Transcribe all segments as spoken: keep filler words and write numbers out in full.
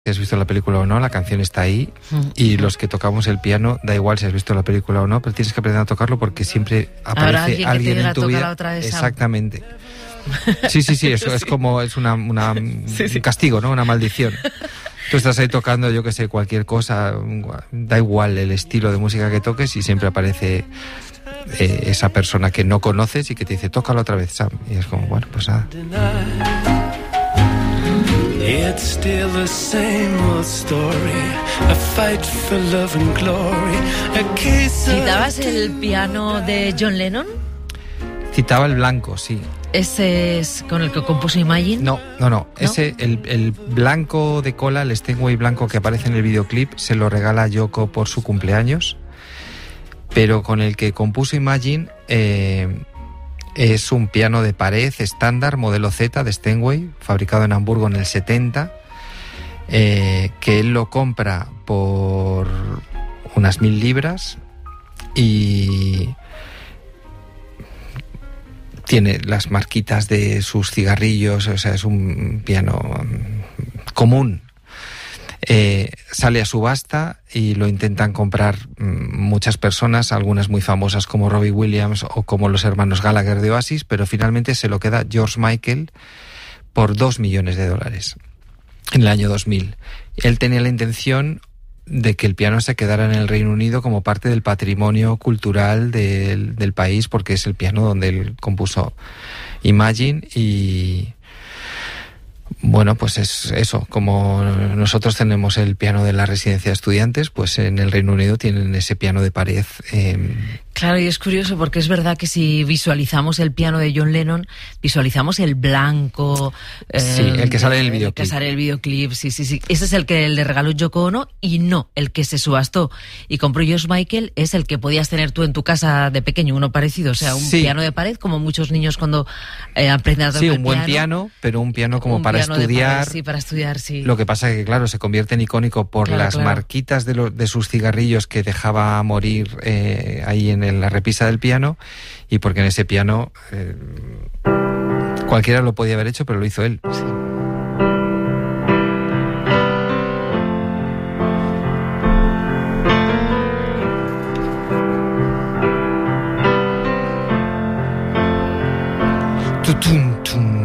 Si has visto la película o no, la canción está ahí, y los que tocamos el piano, da igual si has visto la película o no, pero tienes que aprender a tocarlo porque siempre aparece alguien, alguien en tu vida. Otra vez, exactamente. Sí, sí, sí, eso sí. Es como es una, una sí, sí. un castigo, ¿no? Una maldición. Tú estás ahí tocando, yo que sé, cualquier cosa, da igual el estilo de música que toques y siempre aparece eh, esa persona que no conoces y que te dice, tócalo otra vez, Sam. Y es como, bueno, pues nada. It's still the same old story, a fight for love and glory, a case of... ¿Citabas el piano de John Lennon? Citaba el blanco, sí. ¿Ese es con el que compuso Imagine? No, no, no. ¿No? Ese, el, el blanco de cola, el Steinway blanco que aparece en el videoclip, se lo regala Yoko por su cumpleaños, pero con el que compuso Imagine... Eh, es un piano de pared estándar, modelo Z de Steinway, fabricado en Hamburgo en el setenta, eh, que él lo compra por unas mil libras y tiene las marquitas de sus cigarrillos, o sea, es un piano común. Eh, sale a subasta y lo intentan comprar mmm, muchas personas, algunas muy famosas como Robbie Williams o como los hermanos Gallagher de Oasis, pero finalmente se lo queda George Michael por dos millones de dólares en el año dos mil. Él tenía la intención de que el piano se quedara en el Reino Unido como parte del patrimonio cultural del, del país, porque es el piano donde él compuso Imagine. Y bueno, pues es eso, como nosotros tenemos el piano de la residencia de estudiantes, pues en el Reino Unido tienen ese piano de pared. Eh... Claro, y es curioso porque es verdad que si visualizamos el piano de John Lennon, visualizamos el blanco. Eh, sí, el que sale en el videoclip. El que sale en el videoclip, sí, sí, sí. Ese es el que le regaló Yoko Ono, y no, el que se subastó y compró George Michael es el que podías tener tú en tu casa de pequeño, uno parecido, o sea, un sí. piano de pared, como muchos niños cuando eh, aprenden a tocar sí, un el buen piano, piano, pero un piano como un para piano estudiar. Pared, sí, para estudiar, sí. Lo que pasa es que, claro, se convierte en icónico por claro, las claro. marquitas de, lo, de sus cigarrillos que dejaba morir eh, ahí en el, la repisa del piano, y porque en ese piano eh, cualquiera lo podía haber hecho, pero lo hizo él. Sí. Tutum, tum.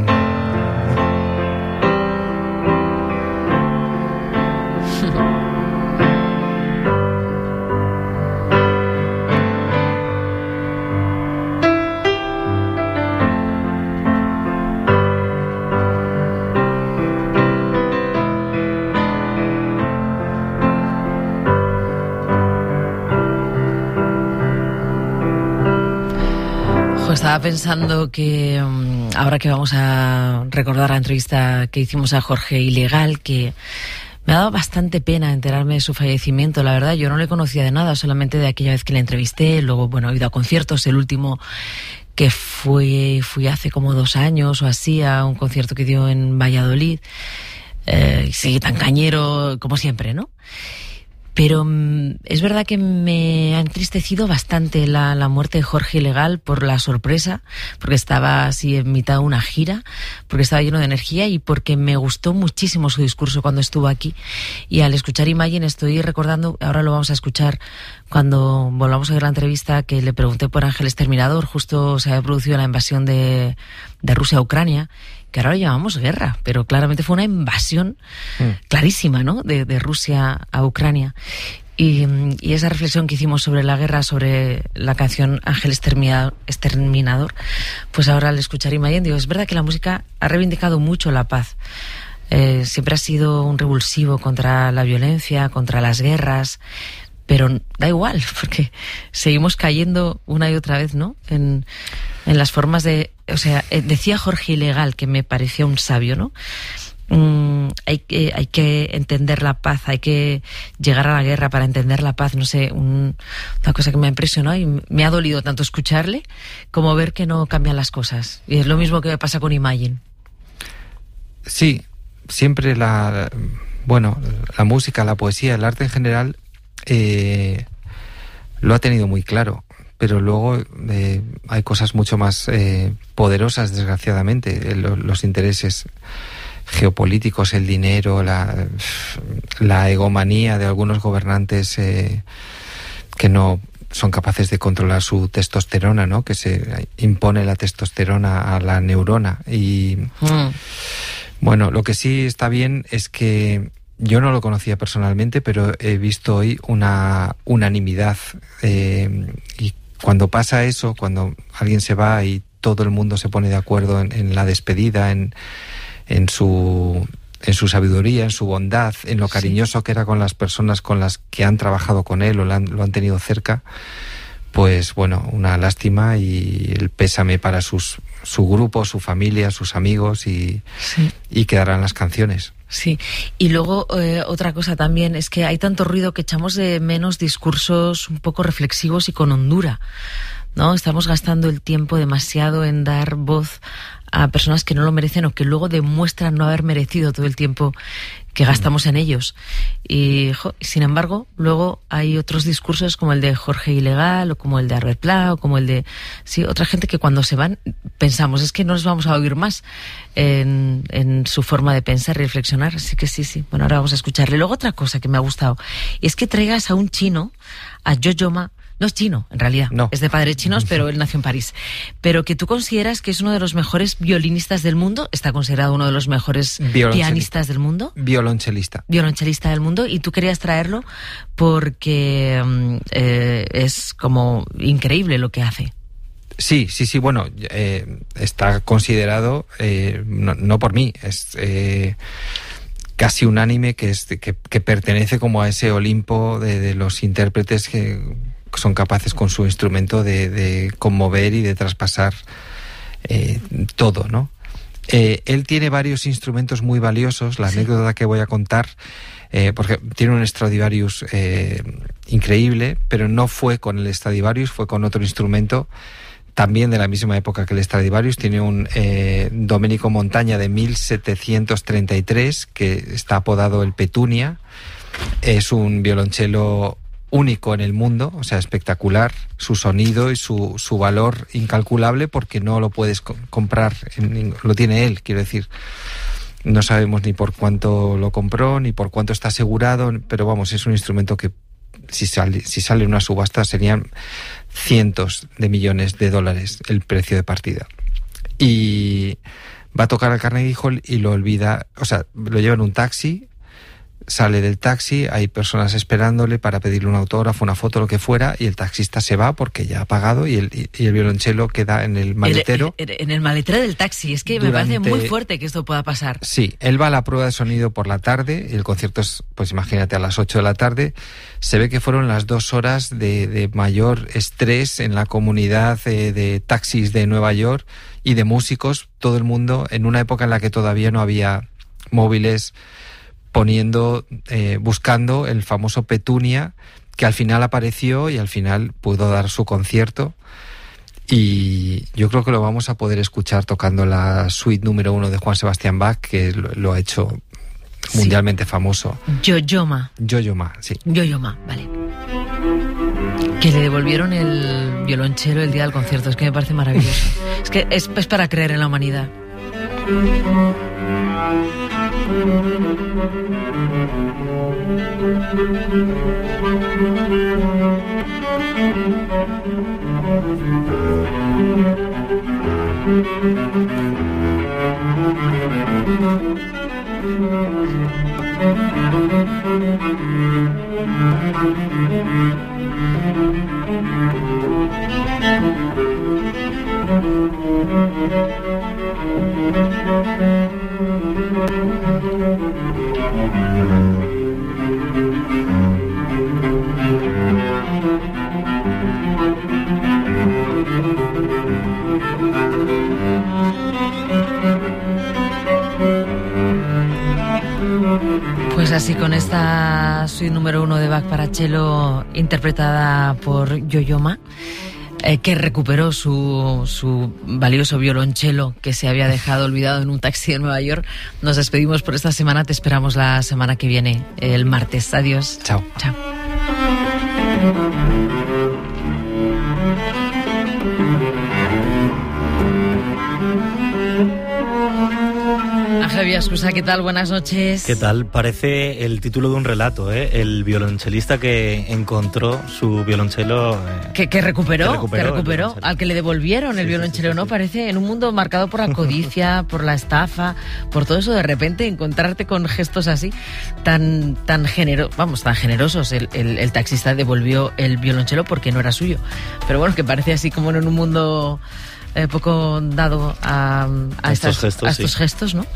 Estaba pensando que um, ahora que vamos a recordar la entrevista que hicimos a Jorge Ilegal, que me ha dado bastante pena enterarme de su fallecimiento. La verdad, yo no le conocía de nada, solamente de aquella vez que le entrevisté. Luego, bueno, he ido a conciertos. El último que fui, fui hace como dos años o así, a un concierto que dio en Valladolid. Eh, sí, tan cañero como siempre, ¿no? Pero es verdad que me ha entristecido bastante la, la muerte de Jorge Ilegal por la sorpresa, porque estaba así en mitad de una gira, porque estaba lleno de energía y porque me gustó muchísimo su discurso cuando estuvo aquí. Y al escuchar Imagine estoy recordando, ahora lo vamos a escuchar cuando volvamos a ver la entrevista, que le pregunté por Ángel Exterminador. Justo se había producido la invasión de, de Rusia a Ucrania, que ahora lo llamamos guerra, pero claramente fue una invasión mm. clarísima, ¿no?, de, de Rusia a Ucrania. Y, y esa reflexión que hicimos sobre la guerra, sobre la canción Ángel Exterminador, pues ahora al escuchar Imagine digo, es verdad que la música ha reivindicado mucho la paz. Eh, siempre ha sido un revulsivo contra la violencia, contra las guerras, pero da igual, porque seguimos cayendo una y otra vez, ¿no?, en, en las formas de... O sea, decía Jorge Ilegal, que me parecía un sabio, ¿no? Mm, hay, que, hay que entender la paz, hay que llegar a la guerra para entender la paz. No sé, un, una cosa que me ha impresionado y me ha dolido tanto escucharle como ver que no cambian las cosas. Y es lo mismo que me pasa con Imagine. Sí, siempre la... Bueno, la música, la poesía, el arte en general... Eh, lo ha tenido muy claro, pero luego eh, hay cosas mucho más eh, poderosas, desgraciadamente, eh, lo, los intereses geopolíticos, el dinero, la, la egomanía de algunos gobernantes eh, que no son capaces de controlar su testosterona, ¿no? Que se impone la testosterona a la neurona. Y mm. bueno, lo que sí está bien es que yo no lo conocía personalmente, pero he visto hoy una unanimidad. Eh, y cuando pasa eso, cuando alguien se va y todo el mundo se pone de acuerdo en, en la despedida, en, en su... en su sabiduría, en su bondad, en lo cariñoso sí. que era con las personas con las que han trabajado con él o lo han, lo han tenido cerca, pues bueno, una lástima y el pésame para sus, su grupo, su familia, sus amigos y, sí. y quedarán las canciones. Sí, y luego eh, otra cosa también es que hay tanto ruido que echamos de menos discursos un poco reflexivos y con hondura, ¿no? Estamos gastando el tiempo demasiado en dar voz a personas que no lo merecen o que luego demuestran no haber merecido todo el tiempo que gastamos en ellos. Y jo, sin embargo, luego hay otros discursos como el de Jorge Ilegal o como el de Albert Pla o como el de sí, otra gente que cuando se van pensamos, es que no los vamos a oír más en, en su forma de pensar y reflexionar. Así que sí, sí. Bueno, ahora vamos a escucharle. Luego otra cosa que me ha gustado es que traigas a un chino, a Yo-Yo Ma. No es chino, en realidad. No. Es de padres chinos, pero él nació en París. Pero que tú consideras que es uno de los mejores violinistas del mundo. Está considerado uno de los mejores pianistas del mundo. Violonchelista. Violonchelista del mundo. Y tú querías traerlo porque eh, es como increíble lo que hace. Sí, sí, sí. Bueno, eh, está considerado, eh, no, no por mí, es... Eh, casi unánime que, es, que, que pertenece como a ese Olimpo de, de los intérpretes que son capaces con su instrumento de, de conmover y de traspasar eh, todo, ¿no? Eh, él tiene varios instrumentos muy valiosos. La sí. anécdota que voy a contar, eh, porque tiene un Stradivarius eh, increíble, pero no fue con el Stradivarius, fue con otro instrumento también de la misma época que el Stradivarius. Tiene un eh, Domenico Montaña de mil setecientos treinta y tres que está apodado el Petunia. Es un violonchelo único en el mundo, o sea, espectacular, su sonido y su, su valor incalculable porque no lo puedes co- comprar, en, lo tiene él, quiero decir. No sabemos ni por cuánto lo compró, ni por cuánto está asegurado, pero vamos, es un instrumento que si sale, si sale en una subasta serían cientos de millones de dólares el precio de partida. Y va a tocar al Carnegie Hall y lo olvida, o sea, lo lleva en un taxi, sale del taxi, hay personas esperándole para pedirle un autógrafo, una foto, lo que fuera, y el taxista se va porque ya ha pagado y el, y el violonchelo queda en el maletero. El, en el maletero del taxi, es que durante, me parece muy fuerte que esto pueda pasar. Sí, él va a la prueba de sonido por la tarde, y el concierto es, pues imagínate, a las ocho de la tarde. Se ve que fueron las dos horas de, de mayor estrés en la comunidad de, de taxis de Nueva York y de músicos, todo el mundo, en una época en la que todavía no había móviles, poniendo, eh, buscando el famoso Petunia, que al final apareció y al final pudo dar su concierto. Y yo creo que lo vamos a poder escuchar tocando la suite número uno de Juan Sebastián Bach, que lo, lo ha hecho mundialmente sí. famoso. Yo-Yo Ma. Yo-Yo Ma, sí. Yo-Yo Ma, vale. Que le devolvieron el violonchelo el día del concierto. Es que me parece maravilloso. Es que es, es para creer en la humanidad. Pues así, con esta suite número uno de Bach para cello interpretada por Yo-Yo Ma, eh, que recuperó su, su valioso violonchelo que se había dejado olvidado en un taxi de Nueva York. Nos despedimos por esta semana, te esperamos la semana que viene, el martes. Adiós. Chao. Chao. Ángel Xavi Ascusa, ¿qué tal? Buenas noches. ¿Qué tal? Parece el título de un relato, ¿eh? El violonchelista que encontró su violonchelo... Eh, que, que recuperó, que recuperó, que recuperó al que le devolvieron sí, el violonchelo, sí, sí, ¿no? Sí. Parece en un mundo marcado por la codicia, por la estafa, por todo eso, de repente encontrarte con gestos así tan tan genero, vamos, tan generosos. El, el, el taxista devolvió el violonchelo porque no era suyo. Pero bueno, que parece así como en un mundo... Eh, poco dado a, a, estas, estos, gestos, a estos sí. gestos, ¿no?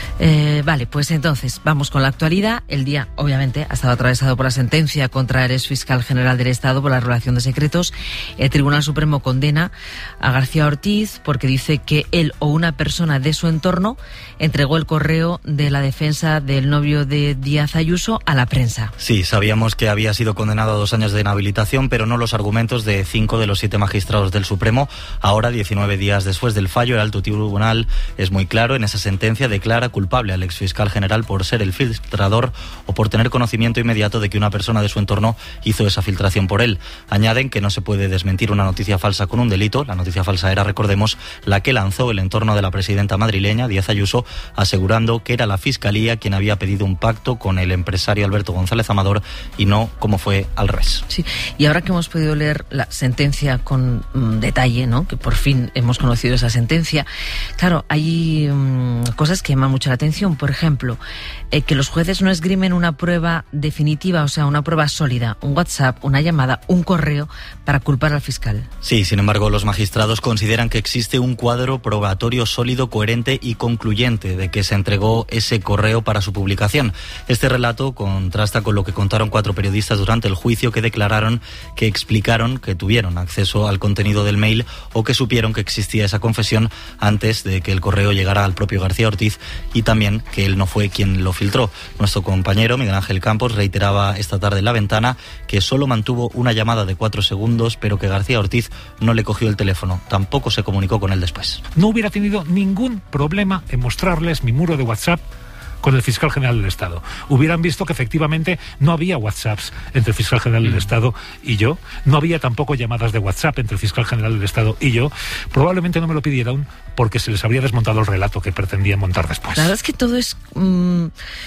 Eh, vale, pues entonces, vamos con la actualidad. El día, obviamente, ha estado atravesado por la sentencia contra el exfiscal general del Estado por la revelación de secretos. El Tribunal Supremo condena a García Ortiz porque dice que él o una persona de su entorno entregó el correo de la defensa del novio de Díaz Ayuso a la prensa. Sí, sabíamos que había sido condenado a dos años de inhabilitación, pero no los argumentos de cinco de los siete magistrados del Supremo. Ahora, diecinueve días después del fallo, el alto tribunal es muy claro. En esa sentencia declara culpable al exfiscal general por ser el filtrador o por tener conocimiento inmediato de que una persona de su entorno hizo esa filtración por él. Añaden que no se puede desmentir una noticia falsa con un delito. La noticia falsa era, recordemos, la que lanzó el entorno de la presidenta madrileña, Díaz Ayuso, asegurando que era la Fiscalía quien había pedido un pacto con el empresario Alberto González Amador y no como fue al revés. Sí, y ahora que hemos podido leer la sentencia con um, detalle, ¿no? Que por fin hemos conocido esa sentencia. Claro, hay um, cosas que llaman mucho la atención. Por ejemplo, eh, que los jueces no esgrimen una prueba definitiva, o sea, una prueba sólida, un WhatsApp, una llamada, un correo, para culpar al fiscal. Sí, sin embargo, los magistrados consideran que existe un cuadro probatorio sólido, coherente y concluyente de que se entregó ese correo para su publicación. Este relato contrasta con lo que contaron cuatro periodistas durante el juicio, que declararon que explicaron que tuvieron acceso al contenido del mail o que supieron que existía esa confesión antes de que el correo llegara al propio García Ortiz, y también que él no fue quien lo filtró. Nuestro compañero Miguel Ángel Campos reiteraba esta tarde en La Ventana que solo mantuvo una llamada de cuatro segundos, pero que García Ortiz no le cogió el teléfono. Tampoco se comunicó con él después. No hubiera tenido ningún problema en mostrarles mi muro de WhatsApp con el fiscal general del Estado. Hubieran visto que efectivamente no había WhatsApps entre el fiscal general del Estado y yo. No había tampoco llamadas de WhatsApp entre el fiscal general del Estado y yo. Probablemente no me lo pidieron porque se les habría desmontado el relato que pretendían montar después. La verdad es que todo es mmm,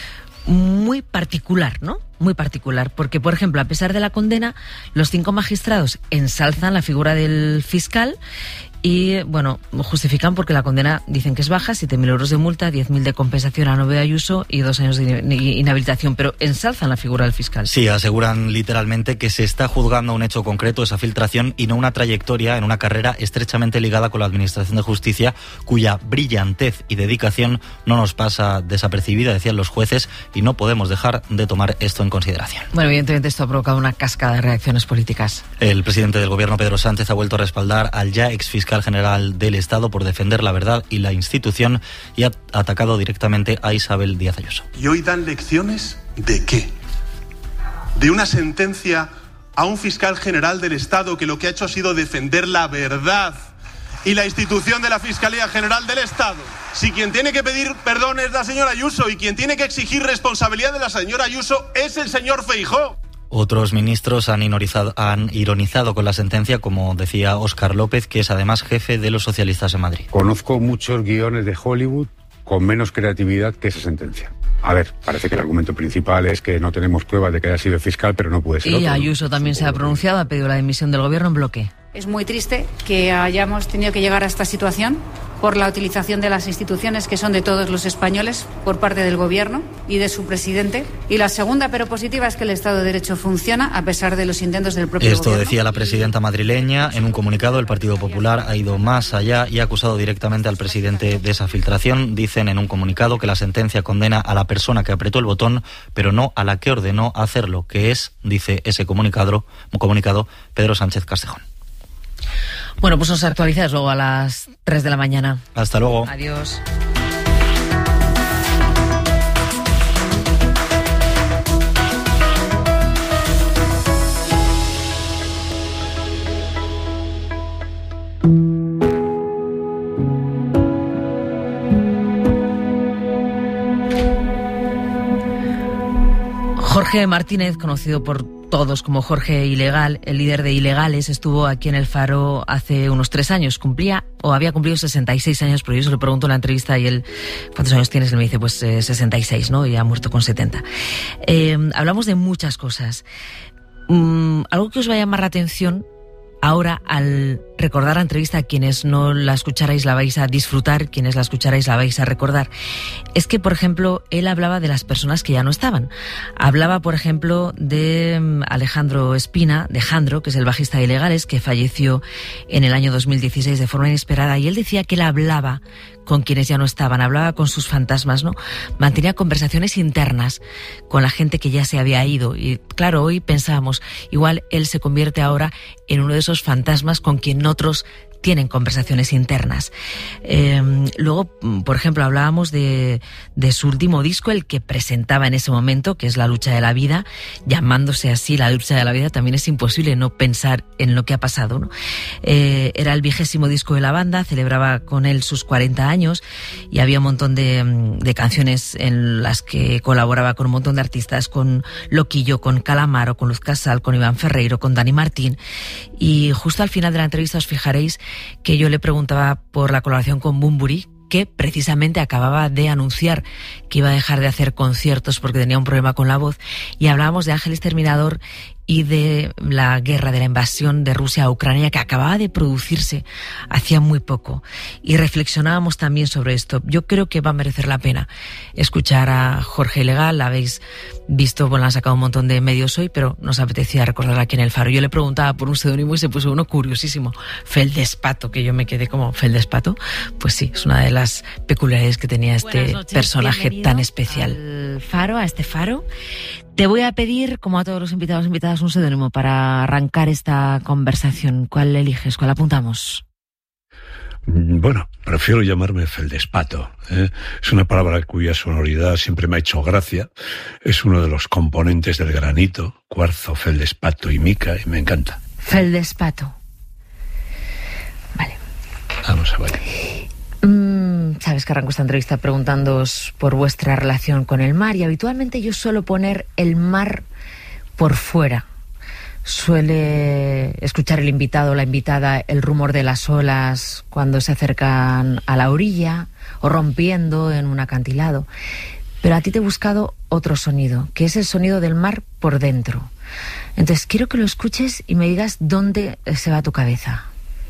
muy particular, ¿no? Muy particular, porque, por ejemplo, a pesar de la condena, los cinco magistrados ensalzan la figura del fiscal y, bueno, justifican porque la condena dicen que es baja, siete mil euros de multa, diez mil de compensación a Novio Ayuso y dos años de inhabilitación, pero ensalzan la figura del fiscal. Sí, aseguran literalmente que se está juzgando un hecho concreto, esa filtración, y no una trayectoria en una carrera estrechamente ligada con la Administración de Justicia, cuya brillantez y dedicación no nos pasa desapercibida, decían los jueces, y no podemos dejar de tomar esto en consideración. Bueno, evidentemente esto ha provocado una cascada de reacciones políticas. El presidente del Gobierno, Pedro Sánchez, ha vuelto a respaldar al ya exfiscal general del Estado por defender la verdad y la institución, y ha atacado directamente a Isabel Díaz Ayuso. ¿Y hoy dan lecciones de qué? ¿De una sentencia a un fiscal general del Estado que lo que ha hecho ha sido defender la verdad y la institución de la Fiscalía General del Estado? Si quien tiene que pedir perdón es la señora Ayuso y quien tiene que exigir responsabilidad de la señora Ayuso es el señor Feijóo. Otros ministros han ironizado, han ironizado con la sentencia, como decía Óscar López, que es además jefe de los socialistas en Madrid. Conozco muchos guiones de Hollywood con menos creatividad que esa sentencia. A ver, parece que el argumento principal es que no tenemos pruebas de que haya sido fiscal, pero no puede ser. Y otro, Ayuso ¿no? también se ha pronunciado, ha pedido la dimisión del gobierno en bloque. Es muy triste que hayamos tenido que llegar a esta situación por la utilización de las instituciones que son de todos los españoles por parte del Gobierno y de su presidente. Y la segunda, pero positiva, es que el Estado de Derecho funciona a pesar de los intentos del propio Esto Gobierno. Decía la presidenta madrileña. En un comunicado, el Partido Popular ha ido más allá y ha acusado directamente al presidente de esa filtración. Dicen en un comunicado que la sentencia condena a la persona que apretó el botón, pero no a la que ordenó hacerlo, que es, dice ese comunicado, comunicado Pedro Sánchez Castejón. Bueno, pues nos actualizas luego a las tres de la mañana. Hasta luego. Adiós. Jorge Martínez, conocido por todos, como Jorge Ilegal, el líder de Ilegales, estuvo aquí en El Faro hace unos tres años. Cumplía, o había cumplido sesenta y seis años, pero yo se lo pregunto en la entrevista y él, ¿cuántos años tienes? Él me dice, pues eh, sesenta y seis, ¿no? Y ha muerto con setenta. Eh, hablamos de muchas cosas. Mm, algo que os va a llamar la atención ahora, al recordar la entrevista, quienes no la escucharais la vais a disfrutar, quienes la escucharais la vais a recordar, es que, por ejemplo, él hablaba de las personas que ya no estaban. Hablaba, por ejemplo, de Alejandro Espina, de Jandro, que es el bajista de Ilegales, que falleció en el año dos mil dieciséis de forma inesperada, y él decía que él hablaba con quienes ya no estaban, hablaba con sus fantasmas, ¿no? Mantenía conversaciones internas con la gente que ya se había ido. Y claro, hoy pensábamos, igual él se convierte ahora en uno de esos fantasmas con quien otros tienen conversaciones internas. Eh, luego, por ejemplo, hablábamos de, de su último disco, el que presentaba en ese momento, que es La lucha de la vida. Llamándose así La lucha de la vida, también es imposible no pensar en lo que ha pasado, ¿no? Eh, era el vigésimo disco de la banda, celebraba con él sus cuarenta años y había un montón de, de canciones en las que colaboraba con un montón de artistas, con Loquillo, con Calamaro, con Luz Casal, con Iván Ferreiro, con Dani Martín. Y justo al final de la entrevista os fijaréis que yo le preguntaba por la colaboración con Bunbury, que precisamente acababa de anunciar que iba a dejar de hacer conciertos porque tenía un problema con la voz, y hablábamos de Ángeles Terminador y de la guerra, de la invasión de Rusia a Ucrania, que acababa de producirse hacía muy poco, y reflexionábamos también sobre esto. Yo creo que va a merecer la pena escuchar a Jorge Ilegal. La habéis visto, bueno, han sacado un montón de medios hoy, pero nos apetecía recordarla aquí en El Faro. Yo le preguntaba por un seudónimo y se puso uno curiosísimo, Feldespato, que yo me quedé como, ¿Feldespato? Pues sí, es una de las peculiaridades que tenía este personaje tan especial. Al Faro, a este Faro. Te voy a pedir, como a todos los invitados e invitadas, un seudónimo para arrancar esta conversación. ¿Cuál eliges? ¿Cuál apuntamos? Bueno, prefiero llamarme Feldespato, ¿eh? Es una palabra cuya sonoridad siempre me ha hecho gracia. Es uno de los componentes del granito, cuarzo, feldespato y mica, y me encanta. Feldespato. Vale. Vamos a ver. Mm, Sabes que arranco esta entrevista preguntándoos por vuestra relación con el mar, y habitualmente yo suelo poner el mar por fuera. Suele escuchar el invitado o la invitada el rumor de las olas cuando se acercan a la orilla o rompiendo en un acantilado. Pero a ti te he buscado otro sonido, que es el sonido del mar por dentro. Entonces quiero que lo escuches y me digas dónde se va tu cabeza.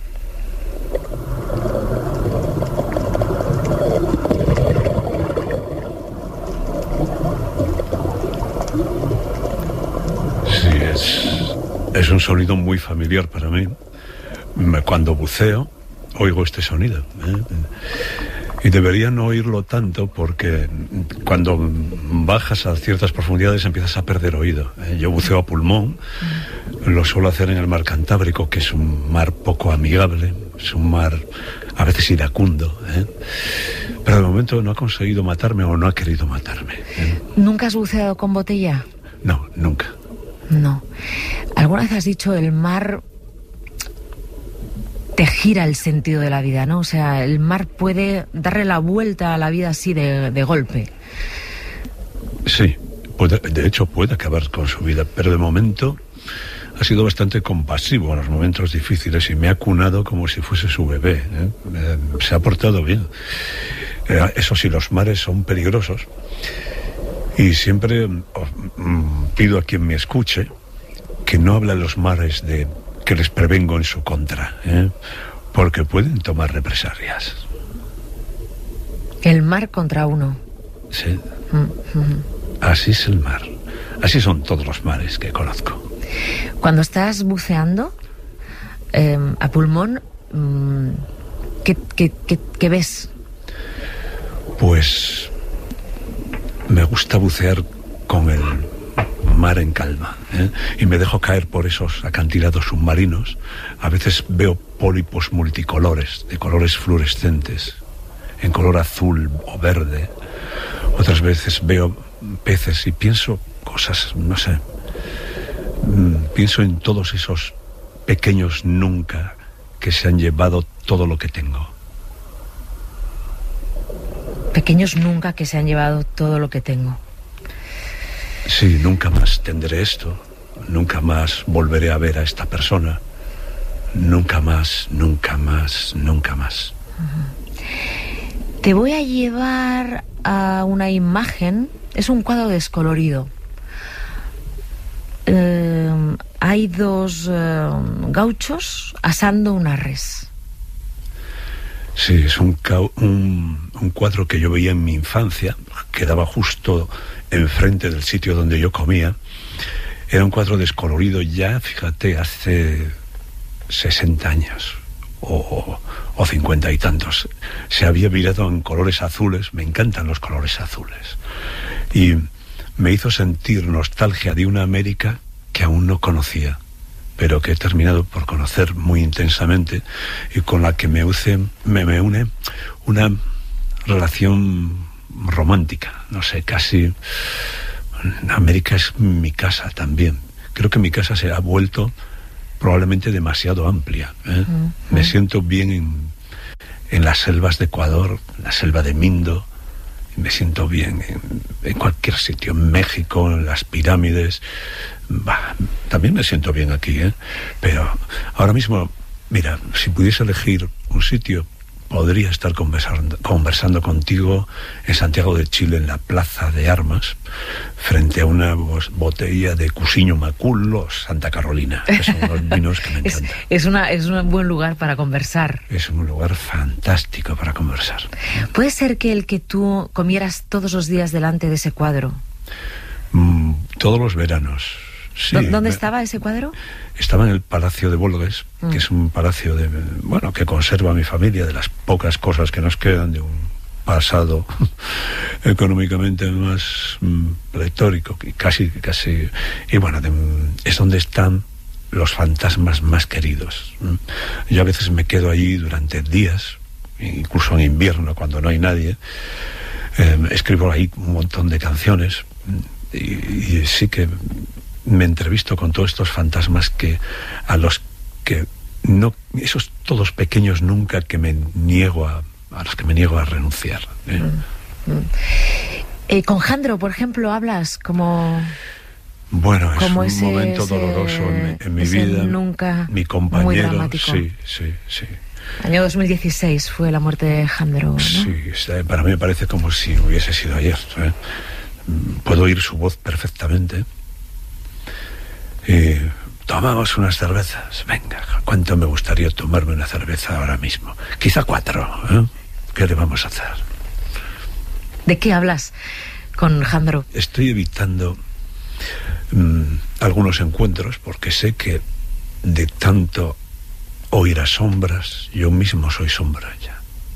Sí, es... Es un sonido muy familiar para mí. Cuando buceo, oigo este sonido, ¿eh? Y debería no oírlo tanto porque cuando bajas a ciertas profundidades empiezas a perder oído. Yo buceo a pulmón, lo suelo hacer en el mar Cantábrico, que es un mar poco amigable, es un mar a veces iracundo, ¿eh? Pero de momento no ha conseguido matarme o no ha querido matarme, ¿eh? ¿Nunca has buceado con botella? No, nunca. No. ¿Alguna vez has dicho el mar te gira el sentido de la vida, ¿no? O sea, el mar puede darle la vuelta a la vida así de, de golpe. Sí, puede, de hecho puede acabar con su vida, pero de momento ha sido bastante compasivo en los momentos difíciles y me ha cunado como si fuese su bebé, ¿eh? Eh, se ha portado bien. Eh, eso sí, los mares son peligrosos. Y siempre oh, pido a quien me escuche que no hable a los mares de que les prevengo en su contra, ¿eh? Porque pueden tomar represalias. El mar contra uno. Sí. Mm-hmm. Así es el mar. Así son todos los mares que conozco. Cuando estás buceando eh, a pulmón, ¿qué, qué, qué, qué ves? Pues... me gusta bucear con el mar en calma, ¿eh? Y me dejo caer por esos acantilados submarinos. A veces veo pólipos multicolores, de colores fluorescentes, en color azul o verde. Otras veces veo peces y pienso cosas, no sé. Pienso en todos esos pequeños nunca que se han llevado todo lo que tengo. Pequeños nunca que se han llevado todo lo que tengo. Sí, nunca más tendré esto, nunca más volveré a ver a esta persona. Nunca más, nunca más, nunca más. Uh-huh. Te voy a llevar a una imagen, es un cuadro descolorido. Eh, hay dos eh, gauchos asando una res. Sí, es un, un, un cuadro que yo veía en mi infancia, quedaba justo enfrente del sitio donde yo comía. Era un cuadro descolorido ya, fíjate, hace sesenta años o, o cincuenta y tantos. Se había virado en colores azules, me encantan los colores azules. Y me hizo sentir nostalgia de una América que aún no conocía, pero que he terminado por conocer muy intensamente y con la que me, use, me, me une una relación romántica, no sé, casi... América es mi casa también. Creo que mi casa se ha vuelto probablemente demasiado amplia, ¿eh? Uh-huh. Me siento bien en, en las selvas de Ecuador, en la selva de Mindo, me siento bien en, en cualquier sitio, en México, en las pirámides. Bah, también me siento bien aquí, ¿eh? Pero ahora mismo, mira, si pudiese elegir un sitio, podría estar conversando, conversando contigo en Santiago de Chile, en la Plaza de Armas, frente a una botella de Cusiño Macullo, Santa Carolina, que son unos vinos que me encantan. Es, es, una, es un buen lugar para conversar. Es un lugar fantástico para conversar. ¿Puede ser que el que tú comieras todos los días delante de ese cuadro? Mm, todos los veranos. Sí, ¿Dónde estaba ese cuadro? Estaba en el Palacio de Bolgues, mm. que es un palacio de, bueno, que conserva a mi familia, de las pocas cosas que nos quedan de un pasado económicamente más mm, pletórico, casi, casi, y bueno, de, es donde están los fantasmas más queridos. Yo a veces me quedo allí durante días, incluso en invierno, cuando no hay nadie, eh, escribo ahí un montón de canciones, y, y sí que me entrevisto con todos estos fantasmas que a los que no, esos todos pequeños nunca que me niego a, a los que me niego a renunciar. ¿eh? Mm, mm. Eh, con Jandro, por ejemplo, hablas como... Bueno, es como un ese, momento ese, doloroso en mi, en mi vida. Nunca mi compañero, muy dramático. sí, sí, sí. Año dos mil dieciséis fue la muerte de Jandro, ¿no? Sí, para mí me parece como si hubiese sido ayer. ¿eh? Puedo oír su voz perfectamente. Y tomamos unas cervezas. Venga, cuánto me gustaría tomarme una cerveza ahora mismo. Quizá cuatro, ¿eh? ¿Qué le vamos a hacer? ¿De qué hablas con Jandro? Estoy evitando mmm, algunos encuentros porque sé que de tanto oír a sombras, yo mismo soy sombra ya.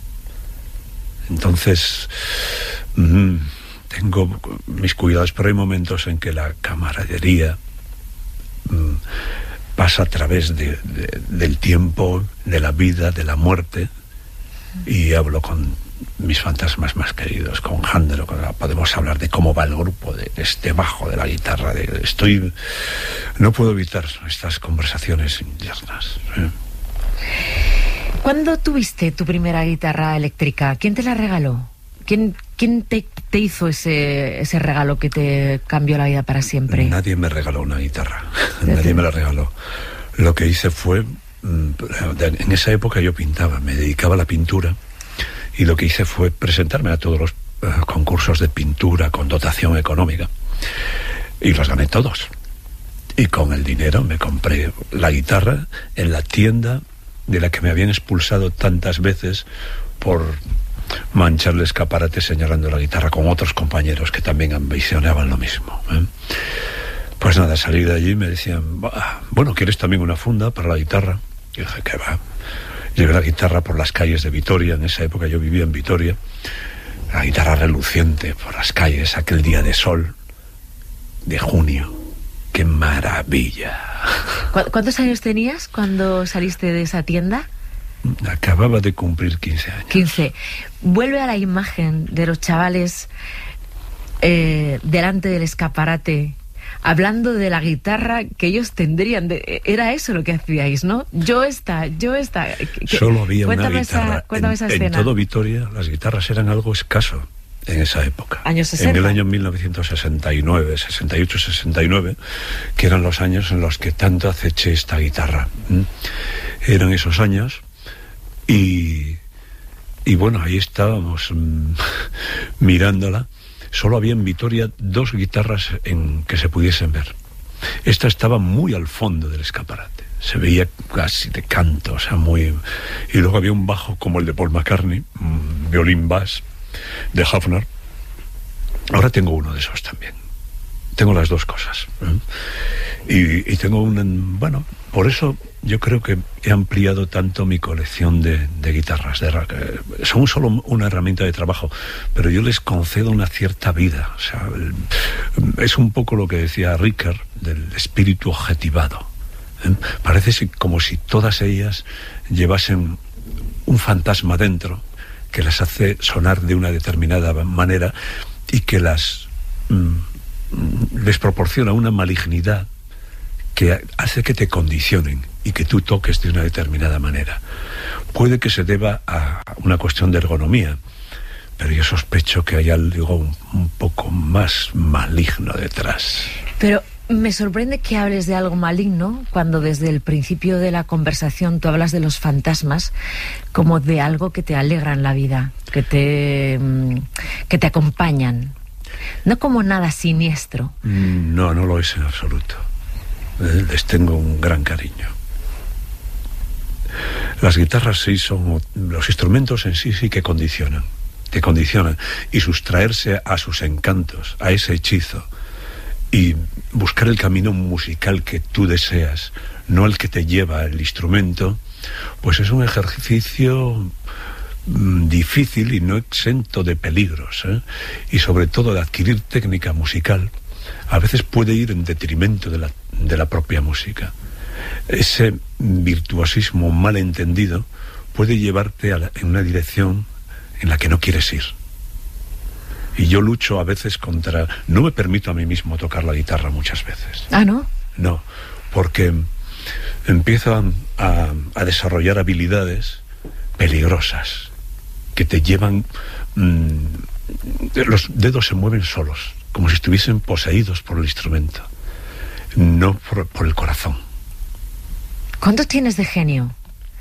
Entonces mmm, tengo mis cuidados, pero hay momentos en que la camaradería mmm, pasa a través de, de, del tiempo, de la vida, de la muerte, y hablo con mis fantasmas más queridos, con Jandro. Podemos hablar de cómo va el grupo, de este bajo de la guitarra. De, estoy, no puedo evitar estas conversaciones internas. ¿eh? ¿Cuándo tuviste tu primera guitarra eléctrica? ¿Quién te la regaló? ¿Quién, quién te, te hizo ese, ese regalo que te cambió la vida para siempre? Nadie me regaló una guitarra. Nadie me la regaló. Lo que hice fue, en esa época yo pintaba, me dedicaba a la pintura, y lo que hice fue presentarme a todos los uh, concursos de pintura con dotación económica, y los gané todos. Y con el dinero me compré la guitarra en la tienda de la que me habían expulsado tantas veces por manchar el escaparate señalando la guitarra, con otros compañeros que también ambicionaban lo mismo, ¿eh? Pues nada, salí de allí y me decían, bueno, ¿quieres también una funda para la guitarra? Y dije, ¿qué va? Llevé la guitarra por las calles de Vitoria, en esa época yo vivía en Vitoria, la guitarra reluciente por las calles, aquel día de sol de junio. ¡Qué maravilla! ¿Cu- ¿Cuántos años tenías cuando saliste de esa tienda? Acababa de cumplir quince años. quince. Vuelve a la imagen de los chavales eh, delante del escaparate, hablando de la guitarra que ellos tendrían. De, era eso lo que hacíais, ¿no? Yo esta, yo esta. Que, Solo había una cuéntame guitarra. Esa, cuéntame en, esa escena. En todo Vitoria las guitarras eran algo escaso. en esa época. Años sesenta. En el año mil novecientos sesenta y nueve, sesenta y ocho, sesenta y nueve, que eran los años en los que tanto aceché esta guitarra. ¿Mm? Eran esos años y, y bueno, ahí estábamos mmm, mirándola. Solo había en Vitoria dos guitarras en que se pudiesen ver. Esta estaba muy al fondo del escaparate. Se veía casi de canto, o sea, muy... Y luego había un bajo como el de Paul McCartney, un violín bass de Hafner. Ahora tengo uno de esos también. Tengo las dos cosas. ¿eh? Y, y tengo un... Bueno, por eso yo creo que he ampliado tanto mi colección de, de guitarras. De, eh, son solo una herramienta de trabajo, pero yo les concedo una cierta vida. O sea, el, es un poco lo que decía Ricker del espíritu objetivado. ¿eh? Parece como si todas ellas llevasen un fantasma dentro que las hace sonar de una determinada manera y que las mm, les proporciona una malignidad que hace que te condicionen y que tú toques de una determinada manera. Puede que se deba a una cuestión de ergonomía, pero yo sospecho que hay algo un, un poco más maligno detrás. Pero me sorprende que hables de algo maligno cuando desde el principio de la conversación tú hablas de los fantasmas como de algo que te alegra en la vida, que te, que te acompañan, no como nada siniestro. No, no lo es en absoluto. Les tengo un gran cariño. Las guitarras sí son, los instrumentos en sí sí que condicionan, te condicionan, y sustraerse a sus encantos, a ese hechizo, y buscar el camino musical que tú deseas, no el que te lleva el instrumento, pues es un ejercicio mmm, difícil y no exento de peligros, ¿eh? Y sobre todo de adquirir técnica musical. A veces puede ir en detrimento de la, de la propia música. Ese virtuosismo mal entendido puede llevarte a la, en una dirección en la que no quieres ir. Y yo lucho a veces contra... No me permito a mí mismo tocar la guitarra muchas veces. ¿Ah, no? No, porque empiezo a, a, a desarrollar habilidades peligrosas que te llevan... Mmm, los dedos se mueven solos, como si estuviesen poseídos por el instrumento, no por, por el corazón. ¿Cuánto tienes de genio?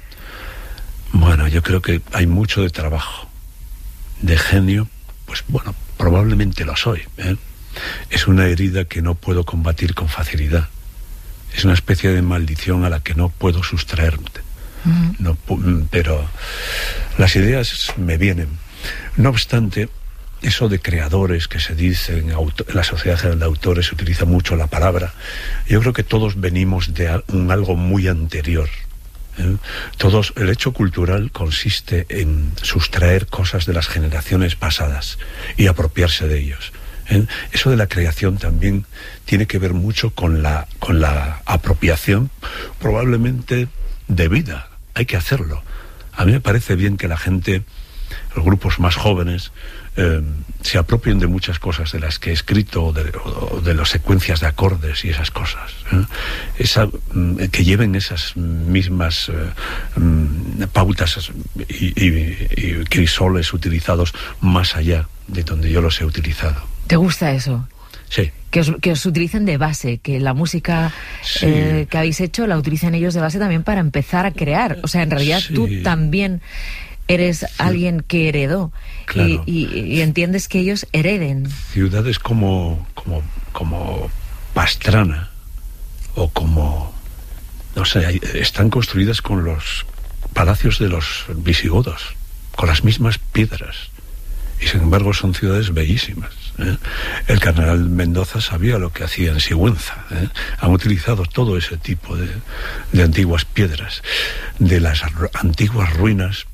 Bueno, yo creo que hay mucho de trabajo. De genio, pues bueno, probablemente lo soy, ¿eh? Es una herida que no puedo combatir con facilidad. Es una especie de maldición a la que no puedo sustraerme. Uh-huh. No, pero las ideas me vienen. No obstante, eso de creadores que se dice en, auto, en la Sociedad General de Autores se utiliza mucho la palabra. Yo creo que todos venimos de un algo muy anterior. ¿eh? Todos, el hecho cultural consiste en sustraer cosas de las generaciones pasadas y apropiarse de ellos. ¿eh? Eso de la creación también tiene que ver mucho con la, con la apropiación, probablemente debida. Hay que hacerlo. A mí me parece bien que la gente, los grupos más jóvenes, eh, se apropien de muchas cosas de las que he escrito, o de, o de las secuencias de acordes y esas cosas, ¿eh? Esa, que lleven esas mismas eh, pautas y, y, y crisoles utilizados más allá de donde yo los he utilizado. ¿Te gusta eso? Sí. Que os, que os utilicen de base, que la música sí. eh, que habéis hecho la utilicen ellos de base también para empezar a crear. O sea, en realidad sí. Tú también eres sí. alguien que heredó, claro. y, y, y entiendes que ellos hereden. Ciudades como, como, como Pastrana o como, no sé, están construidas con los palacios de los visigodos, con las mismas piedras, y sin embargo son ciudades bellísimas. ¿Eh? El cardenal Mendoza sabía lo que hacía en Sigüenza. ¿eh? Han utilizado todo ese tipo de, de antiguas piedras. De las antiguas ruinas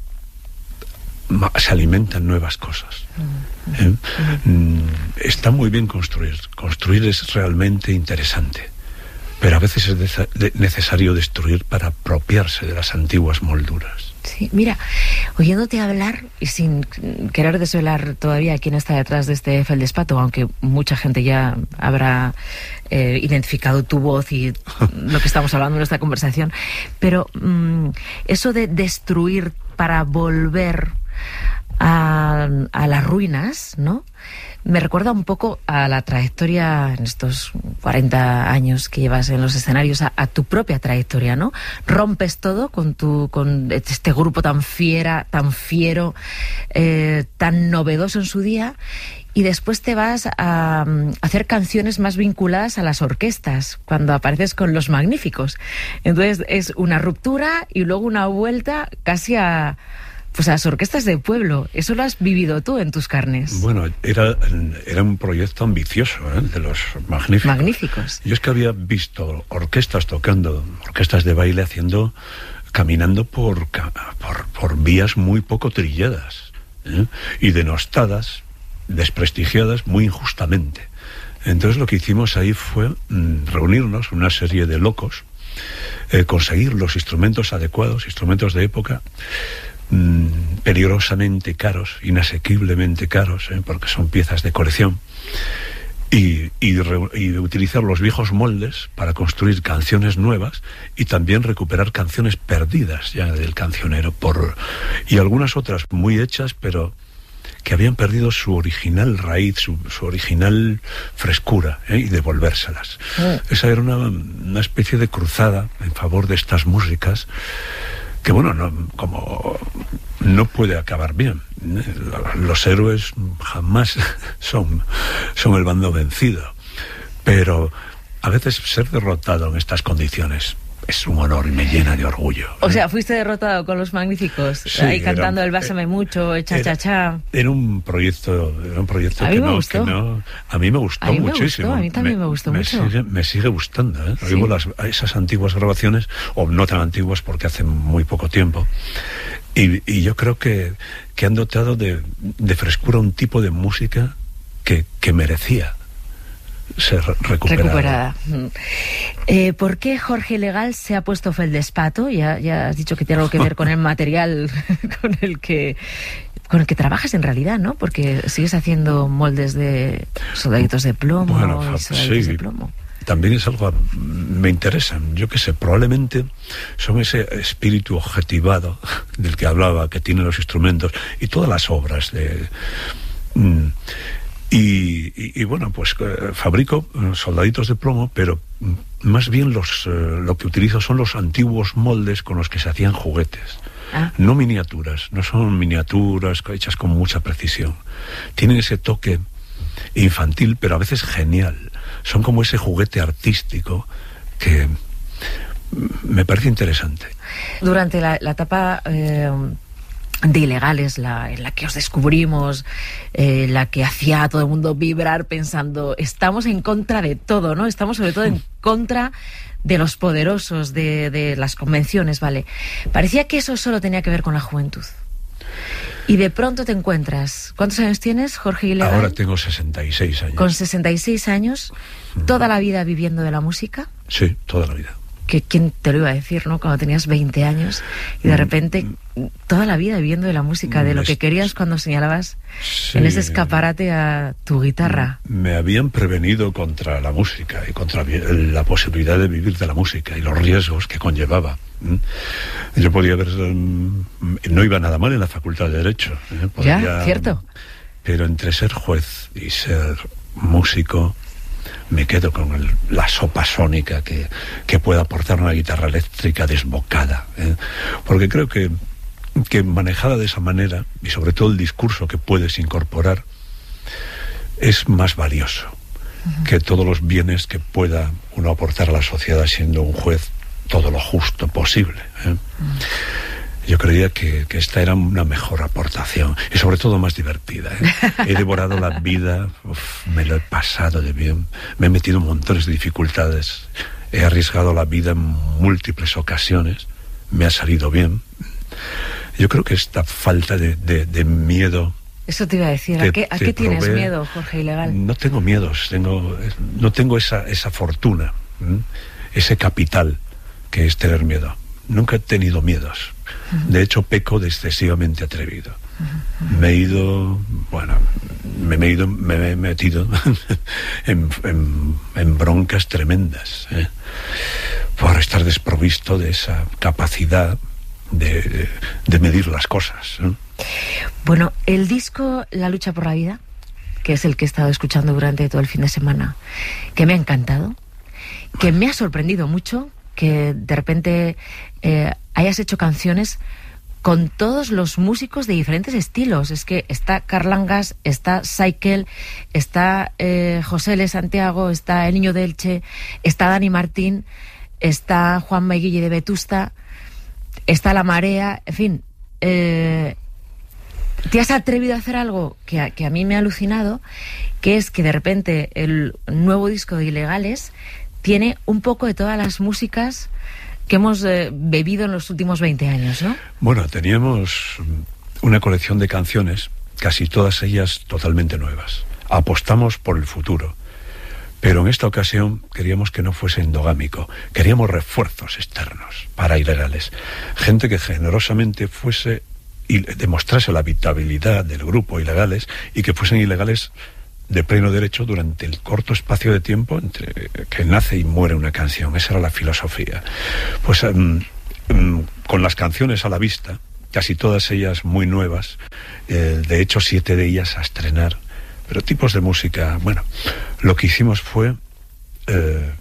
se alimentan nuevas cosas. ¿eh? Está muy bien construir. Construir es realmente interesante, pero a veces es necesario destruir para apropiarse de las antiguas molduras. Sí, mira, oyéndote hablar y sin querer desvelar todavía quién está detrás de este feldespato, aunque mucha gente ya habrá eh, identificado tu voz y lo que estamos hablando en esta conversación, pero mmm, eso de destruir para volver a, a las ruinas, ¿no? Me recuerda un poco a la trayectoria en estos cuarenta años que llevas en los escenarios, a, a tu propia trayectoria, ¿no? Rompes todo con tu con este grupo tan fiera, tan fiero, eh, tan novedoso en su día, y después te vas a, a hacer canciones más vinculadas a las orquestas, cuando apareces con Los Magníficos. Entonces es una ruptura y luego una vuelta casi a... pues a las orquestas de pueblo. Eso lo has vivido tú en tus carnes. Bueno, era, era un proyecto ambicioso, ¿eh? De Los Magníficos. Magníficos. Yo es que había visto orquestas tocando, orquestas de baile haciendo, caminando por, por, por vías muy poco trilladas, ¿eh? Y denostadas, desprestigiadas muy injustamente. Entonces lo que hicimos ahí fue mmm, reunirnos, una serie de locos, eh, conseguir los instrumentos adecuados, instrumentos de época, peligrosamente caros, inasequiblemente caros, ¿eh? Porque son piezas de colección, y, y, re, y utilizar los viejos moldes para construir canciones nuevas y también recuperar canciones perdidas ya del cancionero, por, y algunas otras muy hechas pero que habían perdido su original raíz, su, su original frescura, ¿eh? Y devolvérselas. Mm. Esa era una, una especie de cruzada en favor de estas músicas que, bueno, no, como no puede acabar bien. Los héroes jamás son, son el bando vencido, pero a veces ser derrotado en estas condiciones es un honor y me llena de orgullo. O sea, fuiste derrotado con Los Magníficos, sí, ahí cantando era, el Bésame mucho, el cha cha cha. Era un proyecto, era un proyecto que no, que no, a mí me gustó a mí muchísimo. Me gustó, a mí también me, me gustó me mucho. Sigue, me sigue gustando, ¿eh? Sí. Oigo las, esas antiguas grabaciones, o no tan antiguas porque hace muy poco tiempo, y, y yo creo que, que han dotado de, de frescura un tipo de música que, que merecía ser recuperada. recuperada. Eh, ¿Por qué Jorge Ilegal se ha puesto feldespato? Ya, ya has dicho que tiene algo que ver con el material con el que con el que trabajas en realidad, ¿no? Porque sigues haciendo moldes de soldaditos de plomo, bueno, y soldaditos sí, de plomo. También es algo me interesa. Yo qué sé, probablemente son ese espíritu objetivado del que hablaba, que tienen los instrumentos y todas las obras de... Mmm, Y, y, y bueno, pues eh, fabrico soldaditos de plomo, pero más bien los eh, lo que utilizo son los antiguos moldes con los que se hacían juguetes. Ah. No miniaturas, no son miniaturas hechas con mucha precisión. Tienen ese toque infantil, pero a veces genial. Son como ese juguete artístico que me parece interesante. Durante la, la etapa... Eh... de Ilegales, la, en la que os descubrimos, eh, la que hacía a todo el mundo vibrar pensando, estamos en contra de todo, ¿no? Estamos sobre todo en contra de los poderosos, de, de las convenciones, ¿vale? Parecía que eso solo tenía que ver con la juventud. Y de pronto te encuentras... ¿Cuántos años tienes, Jorge Ilegal? Ahora tengo sesenta y seis años. Con sesenta y seis años, ¿toda la vida viviendo de la música? Sí, toda la vida. Que quién te lo iba a decir, ¿no? Cuando tenías veinte años y de repente toda la vida viviendo de la música, de lo que querías cuando señalabas sí, en ese escaparate a tu guitarra. Me habían prevenido contra la música y contra la posibilidad de vivir de la música y los riesgos que conllevaba. Yo podía ver... No iba nada mal en la Facultad de Derecho. ¿eh? Podría, ya, cierto. Pero entre ser juez y ser músico... me quedo con el, la sopa sónica que, que puede aportar una guitarra eléctrica desbocada, ¿eh? Porque creo que, que manejada de esa manera, y sobre todo el discurso que puedes incorporar, es más valioso uh-huh. que todos los bienes que pueda uno aportar a la sociedad siendo un juez todo lo justo posible, ¿eh? Uh-huh. Yo creía que, que esta era una mejor aportación y sobre todo más divertida, ¿eh? He devorado la vida, uf, me lo he pasado de bien, me he metido en montones de dificultades, he arriesgado la vida en múltiples ocasiones, me ha salido bien. Yo creo que esta falta de, de, de miedo... Eso te iba a decir, ¿a qué, a qué tienes provee... miedo, Jorge Ilegal? No tengo miedos, tengo, no tengo esa, esa fortuna, ¿eh? Ese capital que es tener miedo. Nunca he tenido miedos. De hecho, peco de excesivamente atrevido. Me he ido, bueno, me, me he ido, me he metido en, en, en broncas tremendas, ¿eh? Por estar desprovisto de esa capacidad de, de medir las cosas, ¿eh? Bueno, el disco La lucha por la vida, que es el que he estado escuchando durante todo el fin de semana, que me ha encantado, que me ha sorprendido mucho, que de repente eh, hayas hecho canciones con todos los músicos de diferentes estilos. Es que está Carlangas, está Saikel, está eh, José L. Santiago, está El Niño de Elche, está Dani Martín, está Juan Maiguille de Vetusta, está La Marea, en fin. Eh, ¿Te has atrevido a hacer algo que a, que a mí me ha alucinado? Que es que de repente el nuevo disco de Ilegales tiene un poco de todas las músicas que hemos eh, bebido en los últimos veinte años, ¿no? Bueno, teníamos una colección de canciones, casi todas ellas totalmente nuevas. Apostamos por el futuro. Pero en esta ocasión queríamos que no fuese endogámico. Queríamos refuerzos externos para Ilegales. Gente que generosamente fuese y demostrase la habitabilidad del grupo Ilegales y que fuesen Ilegales de pleno derecho durante el corto espacio de tiempo entre que nace y muere una canción. Esa era la filosofía. Pues um, um, con las canciones a la vista, casi todas ellas muy nuevas, eh, de hecho siete de ellas a estrenar, pero tipos de música, bueno, lo que hicimos fue eh,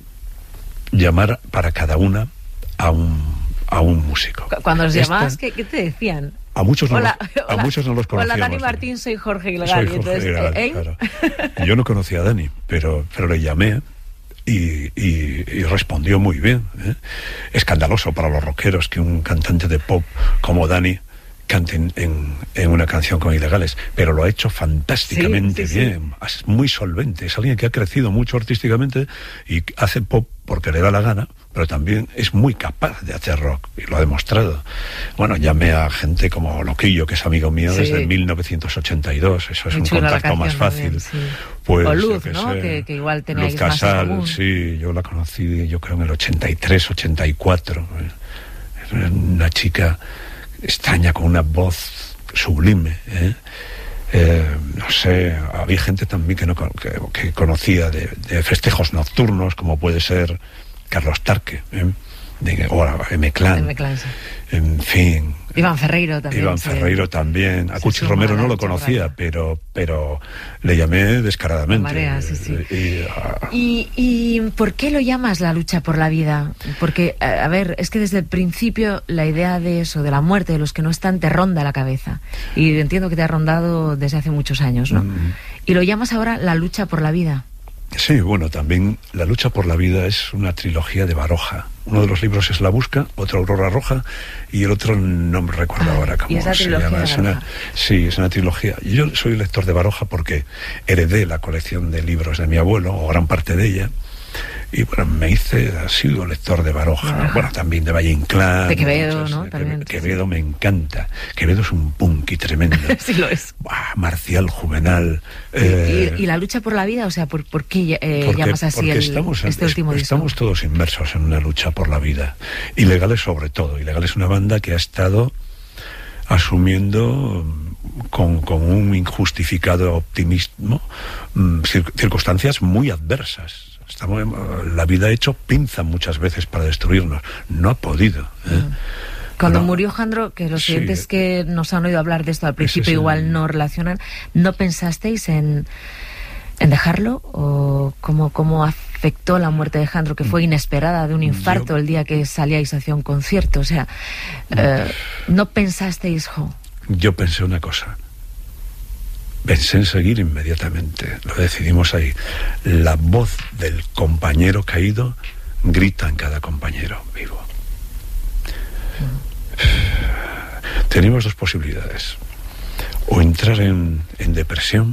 llamar para cada una a un, a un músico. Cuando los Esta, llamabas, ¿qué, ¿qué te decían? A muchos, hola, no, los, hola, a muchos no los conocíamos. Hola, Dani Martín, soy Jorge Ilegal. Soy Jorge Ilegal, ¿eh? Claro. Yo no conocía a Dani, pero, pero le llamé y, y, y respondió muy bien. ¿eh? Escandaloso para los rockeros que un cantante de pop como Dani cante en, en, en una canción con Ilegales, pero lo ha hecho fantásticamente sí, sí, bien, sí. Es muy solvente, es alguien que ha crecido mucho artísticamente y hace pop porque le da la gana, pero también es muy capaz de hacer rock, y lo ha demostrado. Bueno, llamé a gente como Loquillo, que es amigo mío sí. desde mil novecientos ochenta y dos, eso es muy un contacto más fácil. También, sí. Pues, o Luz, que ¿no? Sé, que, que igual tenéis Luz más Casal, en común. Sí, yo la conocí, yo creo en el ochenta y tres, ochenta y cuatro. Es una chica extraña, con una voz sublime, ¿eh? Eh, no sé, había gente también que no que, que conocía de, de festejos nocturnos, como puede ser Carlos Tarque, ¿eh? de, o M-Clan, sí. En fin, Iván Ferreiro también. Iván se, Ferreiro también. A Cuchi Romero no lo conocía, pero pero le llamé descaradamente. Marea, sí, sí. Y, uh... ¿Y, ¿Y por qué lo llamas la lucha por la vida? Porque, a ver, es que desde el principio la idea de eso, de la muerte de los que no están, te ronda la cabeza. Y entiendo que te ha rondado desde hace muchos años, ¿no? Mm. Y lo llamas ahora la lucha por la vida. Sí, bueno, también La lucha por la vida es una trilogía de Baroja. Uno de los libros es La busca, otro Aurora Roja, y el otro no me recuerdo ah, ahora cómo se llama. Es una, sí, es una trilogía. Yo soy lector de Baroja porque heredé la colección de libros de mi abuelo, o gran parte de ella, y bueno, me hice, ha sido lector de Baroja, Baroja. Bueno, también de Valle Inclán. De Quevedo, muchos, ¿no? De también, Quevedo sí. Me encanta. Quevedo es un punky tremendo. Sí lo es. Buah, marcial, juvenal. Y, eh, y, y la lucha por la vida, o sea, ¿por, por qué eh, porque, llamas así porque el, estamos, este es, último disco? Estamos todos inmersos en una lucha por la vida. Ilegales sobre todo. Ilegales es una banda que ha estado asumiendo con, con un injustificado optimismo cir, circunstancias muy adversas. Estamos, la vida ha hecho pinza muchas veces para destruirnos. No ha podido. ¿eh? Cuando no. murió Jandro, que los clientes sí. que nos han oído hablar de esto al principio sí. igual no relacionan, ¿no pensasteis en, en dejarlo? ¿O cómo, cómo afectó la muerte de Jandro, que fue inesperada, de un infarto, Yo... el día que salíais hacia un concierto? O sea, no, eh, ¿no pensasteis, jo? Yo pensé una cosa. Pensé en seguir inmediatamente. Lo decidimos ahí. La voz del compañero caído grita en cada compañero vivo. Mm. Tenemos dos posibilidades. O entrar en, en depresión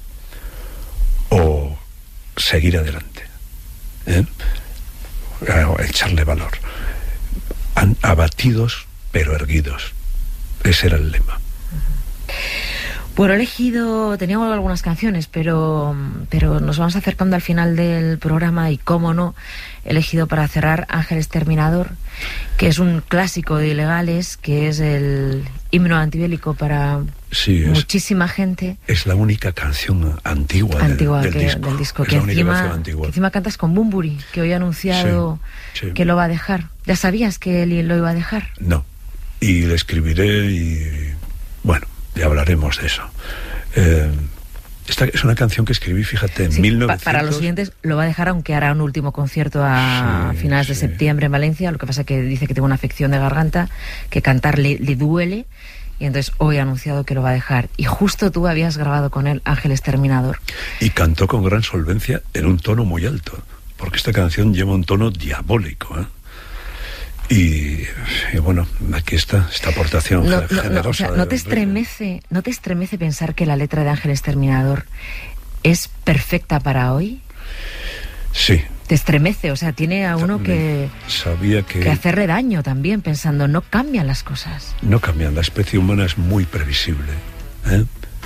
o seguir adelante. ¿Eh? O echarle valor. An, abatidos pero erguidos. Ese era el lema. Bueno, he elegido, teníamos algunas canciones, pero, pero nos vamos acercando al final del programa y, cómo no, he elegido para cerrar Ángeles Terminador, que es un clásico de Ilegales, que es el himno antibélico para sí, es, muchísima gente. Es la única canción antigua, antigua del, del, que, disco. del disco. Es que, la única encima, canción antigua. que encima cantas con Bunbury, que hoy ha anunciado sí, sí. que lo va a dejar. ¿Ya sabías que él lo iba a dejar? No, y le escribiré y... bueno... ya hablaremos de eso. Eh, esta es una canción que escribí, fíjate, en sí, mil novecientos... Para los siguientes lo va a dejar, aunque hará un último concierto a sí, finales sí. de septiembre en Valencia. Lo que pasa es que dice que tiene una afección de garganta, que cantar le, le duele, y entonces hoy ha anunciado que lo va a dejar. Y justo tú habías grabado con él Ángel Exterminador. Y cantó con gran solvencia en un tono muy alto, porque esta canción lleva un tono diabólico, ¿eh? Y, y bueno, aquí está esta aportación no, generosa. No, no, o sea, ¿no te estremece, no te estremece pensar que la letra de Ángel Exterminador es perfecta para hoy? Sí. Te estremece, o sea, tiene a uno que, sabía que, que hacerle daño también, pensando, no cambian las cosas. No cambian, la especie humana es muy previsible, ¿eh?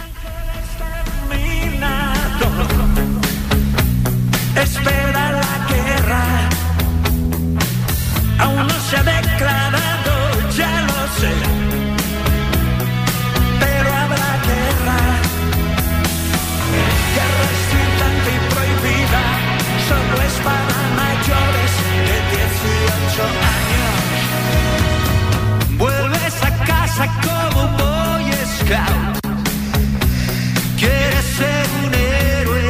Espera la guerra, aún no se ha declarado, ya lo sé, pero habrá guerra, guerra excitante y prohibida, solo es para mayores de dieciocho años. Vuelves a casa como un boy scout, quieres ser un héroe,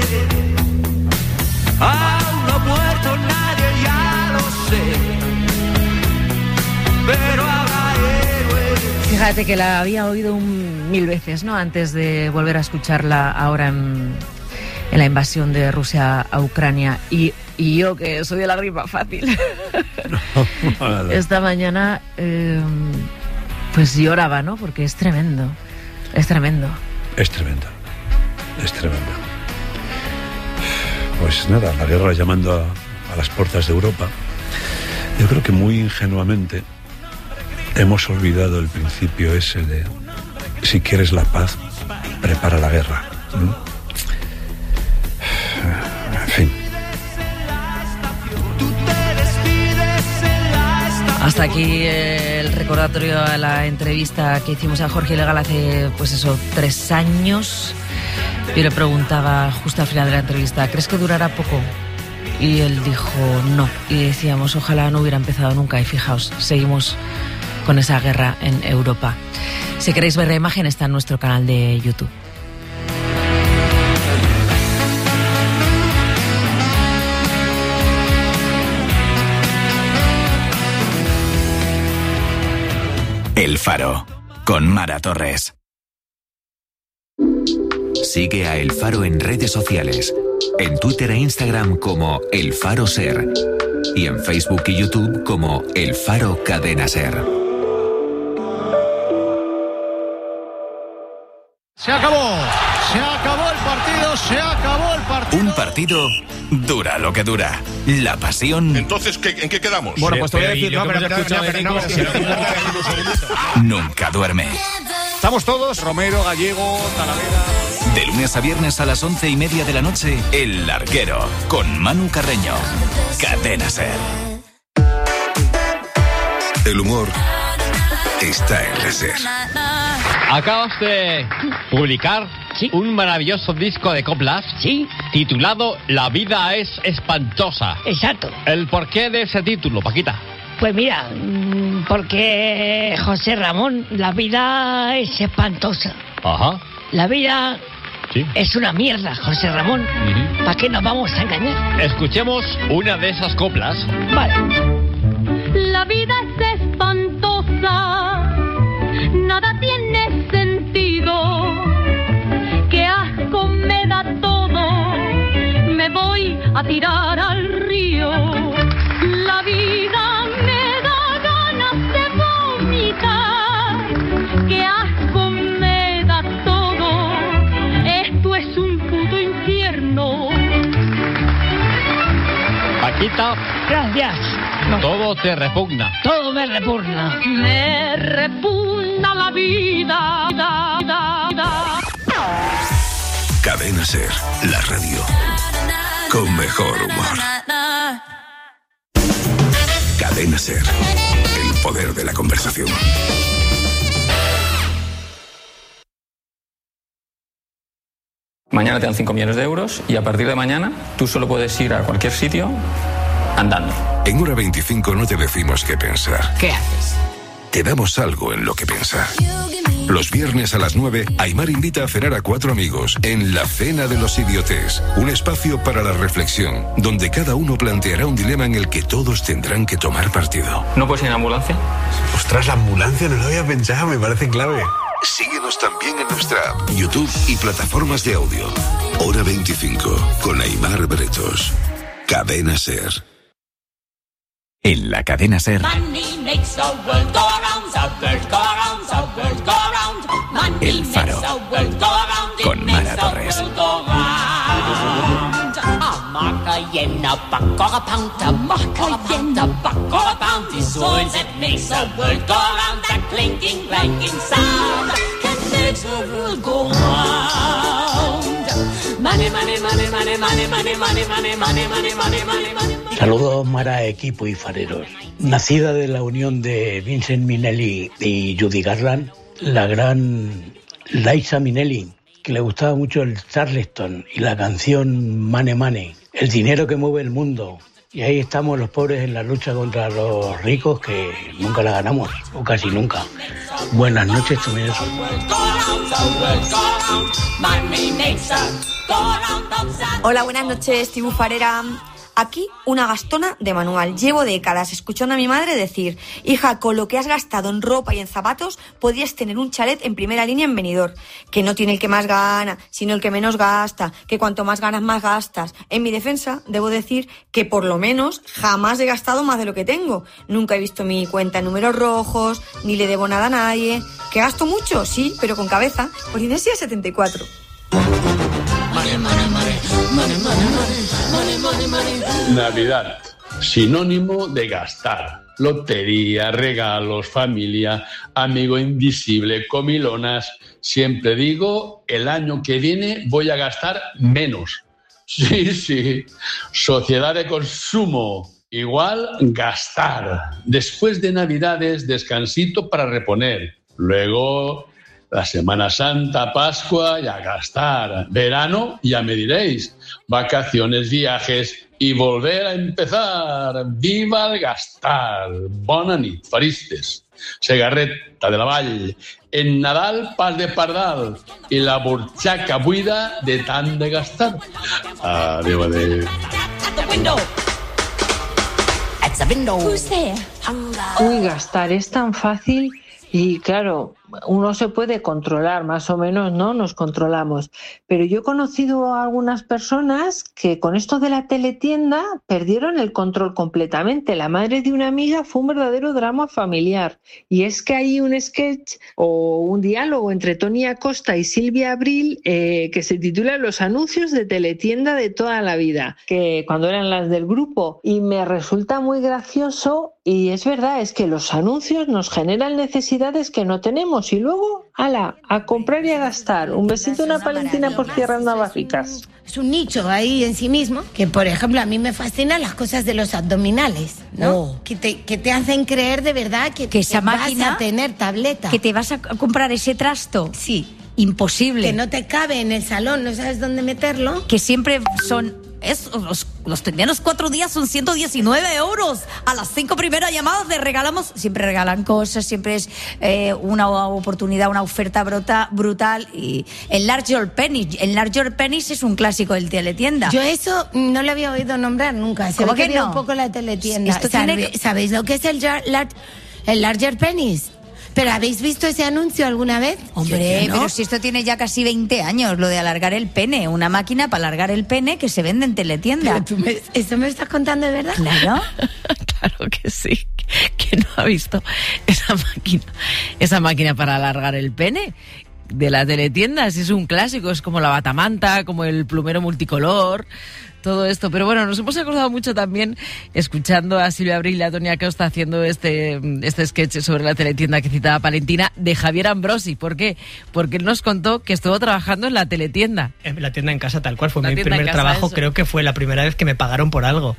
aún no ha muerto nadie, ya lo sé, pero habrá héroes. Fíjate que la había oído un, mil veces, ¿no? Antes de volver a escucharla ahora en, en la invasión de Rusia a Ucrania. Y, y yo, que soy de la rima fácil, no, vale. Esta mañana eh, pues lloraba, ¿no? Porque es tremendo, es tremendo. Es tremendo, es tremendo. Pues nada, la guerra llamando a, a las puertas de Europa. Yo creo que muy ingenuamente hemos olvidado el principio ese de si quieres la paz, prepara la guerra. ¿Mm? En fin. Hasta aquí el recordatorio a la entrevista que hicimos a Jorge Ilegal hace, pues eso, tres años. Yo le preguntaba justo al final de la entrevista, ¿crees que durará poco? Y él dijo no. Y decíamos, ojalá no hubiera empezado nunca. Y fijaos, seguimos con esa guerra en Europa. Si queréis ver la imagen, está en nuestro canal de YouTube. El Faro, con Mara Torres. Sigue a El Faro en redes sociales, en Twitter e Instagram como El Faro Ser y en Facebook y YouTube como El Faro Cadena Ser. Se acabó, se acabó el partido, se acabó el partido. Un partido dura lo que dura. La pasión. Entonces, ¿qué, ¿en qué quedamos? Bueno, pues te voy a decir, no, pero, pero, pero, pero, pero, no, nunca duerme. Estamos todos, Romero, Gallego, Talavera. De lunes a viernes a las once y media de la noche, El Larguero, con Manu Carreño. Cadena Ser. El humor está en la Ser. Acabas de publicar ¿Sí? un maravilloso disco de coplas ¿Sí? titulado La vida es espantosa. Exacto. ¿El porqué de ese título, Paquita? Pues mira, porque José Ramón, la vida es espantosa. Ajá. La vida ¿Sí? es una mierda, José Ramón. Uh-huh. ¿Para qué nos vamos a engañar? Escuchemos una de esas coplas. Vale. La vida es espantosa, nada tiene sentido, qué asco me da todo, me voy a tirar al río. La vida me da ganas de vomitar, qué asco me da todo, esto es un puto infierno. Paquita. Gracias. No. Todo te repugna. Todo me repugna. Me repugna la vida. Da, da, da. Cadena Ser, la radio con mejor humor. Cadena Ser, el poder de la conversación. Mañana te dan cinco millones de euros y a partir de mañana tú solo puedes ir a cualquier sitio andando. En Hora veinticinco no te decimos qué pensar. ¿Qué haces? Te damos algo en lo que pensar. Los viernes a las nueve, Aimar invita a cenar a cuatro amigos en La Cena de los Idiotes, un espacio para la reflexión, donde cada uno planteará un dilema en el que todos tendrán que tomar partido. ¿No puedes ir en ambulancia? Ostras, la ambulancia no lo había pensado, me parece clave. Síguenos también en nuestra app, YouTube y plataformas de audio. Hora veinticinco, con Aimar Bretos. Cadena SER. En la Cadena SER. El Faro. Con Mara Torres. Saludos, Mara, equipo y fareros. Nacida de la unión de Vincent Minnelli y Judy Garland, la gran Liza Minnelli, que le gustaba mucho el Charleston y la canción Money Money, el dinero que mueve el mundo. Y ahí estamos los pobres en la lucha contra los ricos, que nunca la ganamos, o casi nunca. Buenas noches, Tomeros. Hola, buenas noches, tribu farera. Aquí una gastona de manual. Llevo décadas escuchando a mi madre decir: hija, con lo que has gastado en ropa y en zapatos podrías tener un chalet en primera línea en Benidorm. Que no tiene el que más gana, sino el que menos gasta. Que cuanto más ganas, más gastas. En mi defensa, debo decir que por lo menos jamás he gastado más de lo que tengo. Nunca he visto mi cuenta en números rojos, ni le debo nada a nadie. ¿Que gasto mucho? Sí, pero con cabeza. Por Inesia setenta y cuatro. Navidad, sinónimo de gastar. Lotería, regalos, familia, amigo invisible, comilonas. Siempre digo, el año que viene voy a gastar menos. Sí, sí. Sociedad de consumo, igual gastar. Después de Navidades, descansito para reponer. Luego la Semana Santa, Pascua y a gastar. Verano, ya me diréis. Vacaciones, viajes y volver a empezar. ¡Viva el gastar! Bona nit, faristes. Segarreta de la Vall. En Nadal, pas de pardal. I la burxaca buida de tant de gastar. Adéu, adéu. Uy, gastar es tan fácil. Y claro, uno se puede controlar, más o menos, ¿no? Nos controlamos. Pero yo he conocido a algunas personas que con esto de la teletienda perdieron el control completamente. La madre de una amiga fue un verdadero drama familiar. Y es que hay un sketch o un diálogo entre Tony Acosta y Silvia Abril eh, que se titula Los anuncios de teletienda de toda la vida, que cuando eran las del grupo. Y me resulta muy gracioso. Y es verdad, es que los anuncios nos generan necesidades que no tenemos y luego, ala, a comprar y a gastar. Un besito, una palentina por Tierras Navajicas. Es un nicho ahí en sí mismo, que por ejemplo a mí me fascinan las cosas de los abdominales, ¿no? Oh. Que, te, que te hacen creer de verdad que, que esa que máquina, vas a tener tableta. Que te vas a comprar ese trasto. Sí. Imposible. Que no te cabe en el salón, no sabes dónde meterlo. Que siempre son... Es, los, los primeros cuatro días son ciento diecinueve euros. A las cinco primeras llamadas le regalamos. Siempre regalan cosas, siempre es eh, una oportunidad, una oferta bruta, brutal. Y el Larger Penis, el Larger Penis es un clásico del teletienda. Yo eso no lo había oído nombrar nunca. Se ¿Cómo ve que que no? un poco la teletienda. Esto ¿Sabe, tiene... ¿Sabéis lo que es el, lar, el Larger Penis? ¿Pero habéis visto ese anuncio alguna vez? Hombre, ¿no? Pero si esto tiene ya casi veinte años, lo de alargar el pene. Una máquina para alargar el pene que se vende en teletienda. Pero tú me, ¿eso me estás contando de verdad? Claro. Claro que sí. ¿Quién no ha visto esa máquina? Esa máquina para alargar el pene de la teletienda. Es un clásico, es como la batamanta, como el plumero multicolor. Todo esto, pero bueno, nos hemos acordado mucho también escuchando a Silvia Abril y a Tony Acosta haciendo este, este sketch sobre la teletienda que citaba Palentina de Javier Ambrosi. ¿Por qué? Porque él nos contó que estuvo trabajando en la teletienda. En la tienda en casa, tal cual, fue la mi primer casa, trabajo, eso. Creo que fue la primera vez que me pagaron por algo.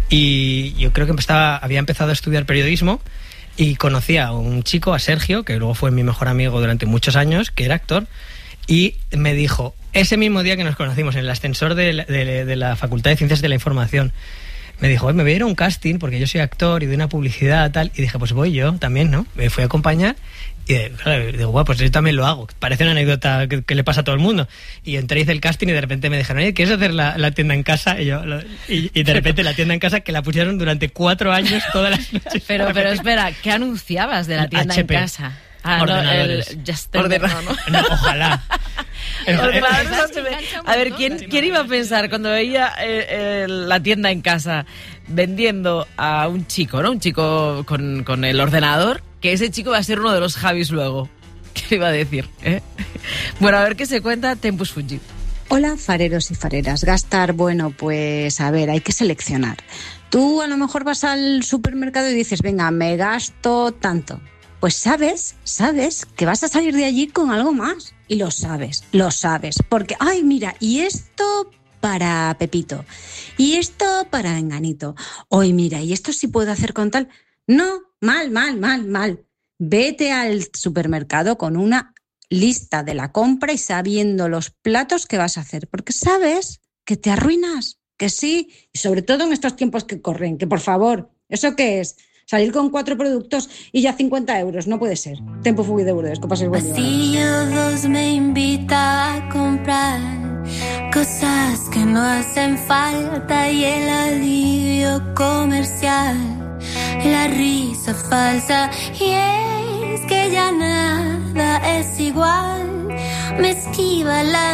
Y yo creo que estaba, había empezado a estudiar periodismo y conocí a un chico, a Sergio, que luego fue mi mejor amigo durante muchos años, que era actor, y me dijo, ese mismo día que nos conocimos en el ascensor de la, de, de la Facultad de Ciencias de la Información, me dijo, me voy a ir a un casting porque yo soy actor y de una publicidad tal, y dije, pues voy yo también, ¿no? Me fui a acompañar y claro, digo, bueno, pues yo también lo hago. Parece una anécdota que, que le pasa a todo el mundo. Y entré, hice el casting y de repente me dijeron, oye, ¿quieres hacer la, la tienda en casa? Y, yo, lo, y, y de repente la tienda en casa, que la pusieron durante cuatro años todas las noches. Pero, pero espera, ¿qué anunciabas de la tienda H P. en casa? Ah, ordenadores. No, el Just Ordenador, ¿no? No, ojalá. Ordenadores H P. A ver, ¿quién, ¿quién iba a pensar cuando veía eh, eh, la tienda en casa vendiendo a un chico, ¿no? Un chico con, con el ordenador, que ese chico va a ser uno de los Javis luego? ¿Qué iba a decir? ¿Eh? Bueno, a ver qué se cuenta Tempus Fugit. Hola, fareros y fareras. Gastar, bueno, pues a ver, hay que seleccionar. Tú a lo mejor vas al supermercado y dices, venga, me gasto tanto. Pues sabes, sabes que vas a salir de allí con algo más. Y lo sabes, lo sabes. Porque, ay, mira, y esto para Pepito. Y esto para Enganito. Hoy mira, y esto sí puedo hacer con tal. No, mal, mal, mal, mal. Vete al supermercado con una lista de la compra y sabiendo los platos que vas a hacer. Porque sabes que te arruinas, que sí. Y sobre todo en estos tiempos que corren, que por favor, ¿eso qué es? Salir con cuatro productos y ya cincuenta euros, no puede ser. Tempo Fugit de Burdeos, que pases buen día. Pasillo dos me invita a comprar cosas que no hacen falta y el alivio comercial, la risa falsa y es que ya nada es igual. Me esquiva la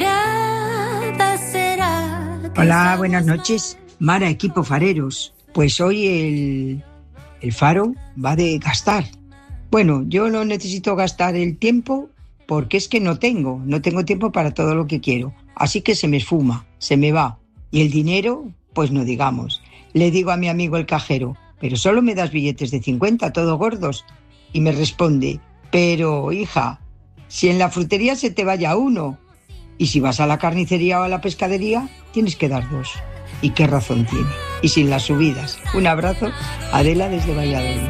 mirada, será. Hola, buenas noches. Mara, equipo fareros. Pues hoy el... El faro va de gastar. Bueno, yo no necesito gastar el tiempo porque es que no tengo, no tengo tiempo para todo lo que quiero. Así que se me esfuma, se me va. Y el dinero, pues no digamos. Le digo a mi amigo el cajero, pero solo me das billetes de cincuenta, todos gordos. Y me responde, pero hija, si en la frutería se te vaya uno y si vas a la carnicería o a la pescadería, tienes que dar dos. ¿Y qué razón tiene? Y sin las subidas. Un abrazo, Adela desde Valladolid.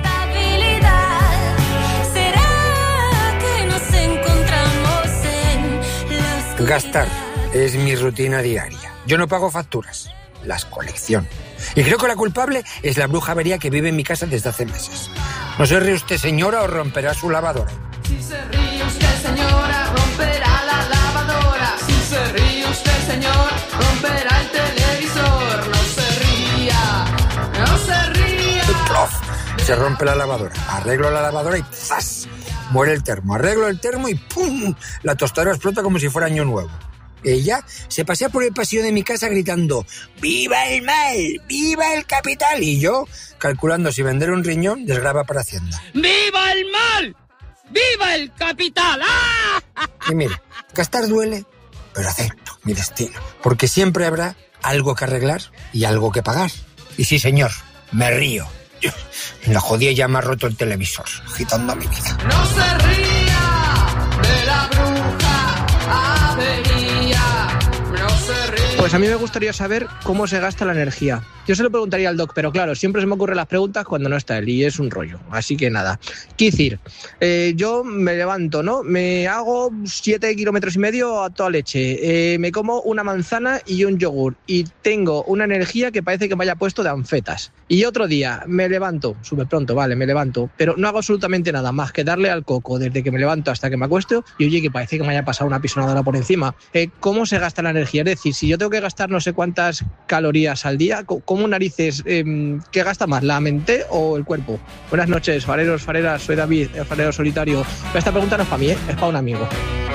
Gastar es mi rutina diaria. Yo no pago facturas, las colecciono. Y creo que la culpable es la bruja avería que vive en mi casa desde hace meses. No se ríe usted, señora, o romperá su lavadora. Si se ríe usted, señora, romperá la lavadora. Si se ríe usted, señor, romperá el televisor. No se ría, no se ría. ¡Plof! Se rompe la lavadora. Arreglo la lavadora y ¡zas! Muere el termo. Arreglo el termo y ¡pum! La tostadora explota como si fuera año nuevo. Ella se pasea por el pasillo de mi casa gritando ¡viva el mal! ¡Viva el capital! Y yo, calculando si vender un riñón, desgraba para Hacienda. ¡Viva el mal! ¡Viva el capital! ¡Ah! Y mire, gastar duele, pero acepto mi destino. Porque siempre habrá algo que arreglar y algo que pagar. Y sí, señor, me río. En la jodida ya me ha roto el televisor, agitando mi vida. ¡No se ría de la bruja avería! ¡No se ría! Pues a mí me gustaría saber cómo se gasta la energía. Yo se lo preguntaría al doc, pero claro, siempre se me ocurren las preguntas cuando no está él y es un rollo. Así que nada. Kicir, eh, yo me levanto, ¿no? Me hago siete kilómetros y medio a toda leche. Eh, me como una manzana y un yogur y tengo una energía que parece que me haya puesto de anfetas. Y otro día me levanto, sube pronto, vale, me levanto, pero no hago absolutamente nada más que darle al coco desde que me levanto hasta que me acuesto y oye, que parece que me haya pasado una pisonadora por encima. Eh, ¿Cómo se gasta la energía? Es decir, si yo tengo que gastar no sé cuántas calorías al día, ¿cómo narices? Eh, ¿Qué gasta más, la mente o el cuerpo? Buenas noches, fareros, fareras, soy David, el farero solitario. Esta pregunta no es para mí, ¿eh? Es para un amigo.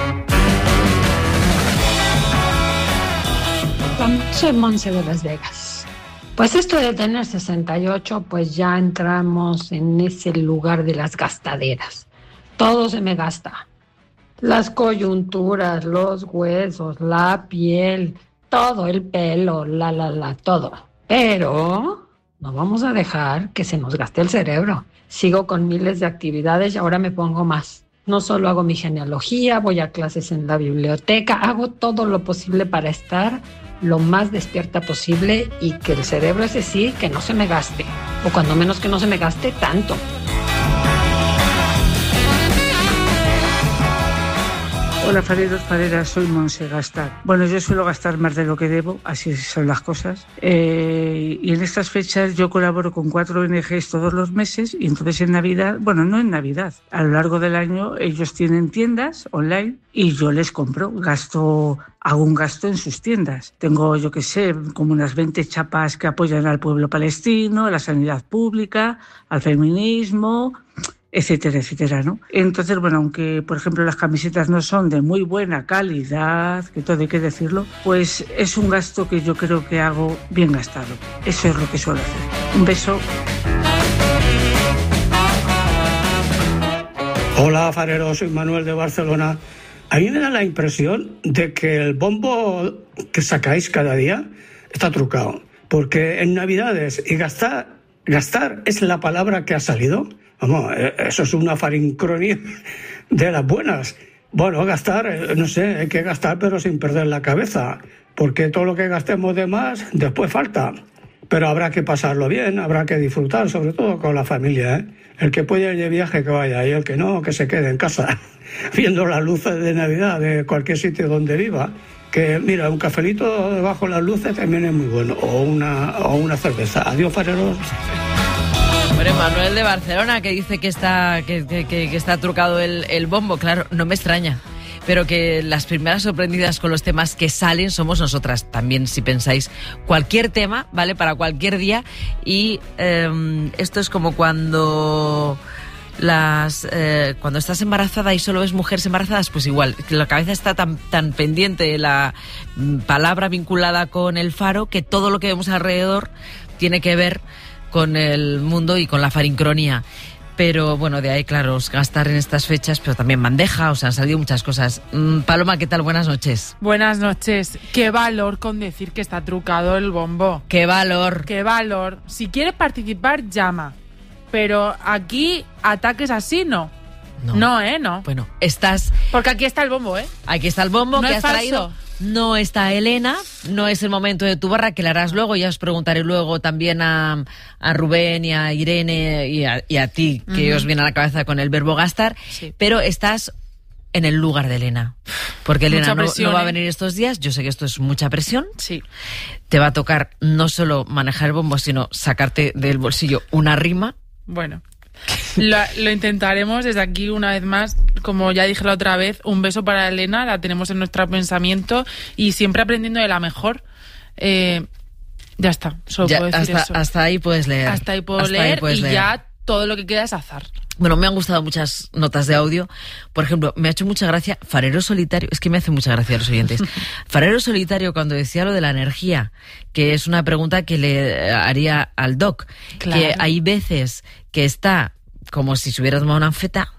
Soy Monse de Las Vegas. Pues esto de tener sesenta y ocho, pues ya entramos en ese lugar de las gastaderas. Todo se me gasta. Las coyunturas, los huesos, la piel, todo, el pelo, la, la, la, todo. Pero no vamos a dejar que se nos gaste el cerebro. Sigo con miles de actividades y ahora me pongo más. No solo hago mi genealogía, voy a clases en la biblioteca, hago todo lo posible para estar lo más despierta posible y que el cerebro, ese sí, que no se me gaste. O cuando menos que no se me gaste tanto. Hola fareros, fareras, soy Monse Gastar. Bueno, yo suelo gastar más de lo que debo, así son las cosas. Eh, y en estas fechas yo colaboro con cuatro O N Ges todos los meses y entonces en Navidad, bueno, no en Navidad, a lo largo del año ellos tienen tiendas online y yo les compro, gasto, hago un gasto en sus tiendas. Tengo, yo qué sé, como unas veinte chapas que apoyan al pueblo palestino, a la sanidad pública, al feminismo, etcétera, etcétera, ¿no? Entonces, bueno, aunque, por ejemplo, las camisetas no son de muy buena calidad, que todo hay que decirlo, pues es un gasto que yo creo que hago bien gastado. Eso es lo que suelo hacer. Un beso. Hola, farero, soy Manuel de Barcelona. A mí me da la impresión de que el bombo que sacáis cada día está trucado, porque en Navidades y gastar, gastar es la palabra que ha salido. Vamos, eso es una farincronía de las buenas. Bueno, gastar, no sé, hay que gastar pero sin perder la cabeza, porque todo lo que gastemos de más después falta. Pero habrá que pasarlo bien, habrá que disfrutar, sobre todo con la familia, ¿eh? El que puede ir de viaje que vaya y el que no, que se quede en casa, viendo las luces de Navidad de cualquier sitio donde viva. Que mira, un cafelito debajo de las luces también es muy bueno, o una, o una cerveza. Adiós, fareros. Hombre, Manuel de Barcelona, que dice que está que, que, que está trucado el, el bombo. Claro, no me extraña. Pero que las primeras sorprendidas con los temas que salen somos nosotras. También, si pensáis, cualquier tema, ¿vale? Para cualquier día. Y eh, esto es como cuando... las eh, cuando estás embarazada y solo ves mujeres embarazadas, pues igual, que la cabeza está tan, tan pendiente de la palabra vinculada con el faro que todo lo que vemos alrededor tiene que ver con el mundo y con la farincronía. Pero bueno, de ahí, claro, gastar en estas fechas, pero también bandeja, o sea, han salido muchas cosas. Mm, Paloma, ¿qué tal? Buenas noches. Buenas noches. Qué valor con decir que está trucado el bombo. Qué valor. Qué valor. Si quieres participar, llama. Pero aquí, ataques así, no. No, no ¿eh? No. Bueno, estás... Porque aquí está el bombo, ¿eh? Aquí está el bombo, no que es has falso. traído. No está Elena, no es el momento de tu barra, que la harás luego. Ya os preguntaré luego también a, a Rubén y a Irene y a, y a ti, que uh-huh. os viene a la cabeza con el verbo gastar. Sí. Pero estás en el lugar de Elena. Porque Elena no, no va a venir estos días. Yo sé que esto es mucha presión. Sí. Te va a tocar no solo manejar el bombo, sino sacarte del bolsillo una rima. Bueno, lo, lo intentaremos desde aquí una vez más. Como ya dije la otra vez, un beso para Elena, la tenemos en nuestro pensamiento y siempre aprendiendo de la mejor. Eh, ya está, solo ya, puedo decir hasta, eso. Hasta ahí puedes leer. Hasta ahí puedo hasta leer ahí puedes y leer. Ya todo lo que queda es azar. Bueno, me han gustado muchas notas de audio. Por ejemplo, me ha hecho mucha gracia Farero Solitario, es que me hace mucha gracia a los oyentes. Farero Solitario, cuando decía lo de la energía, que es una pregunta que le haría al doc, claro. Que hay veces que está como si se hubiera tomado una anfeta,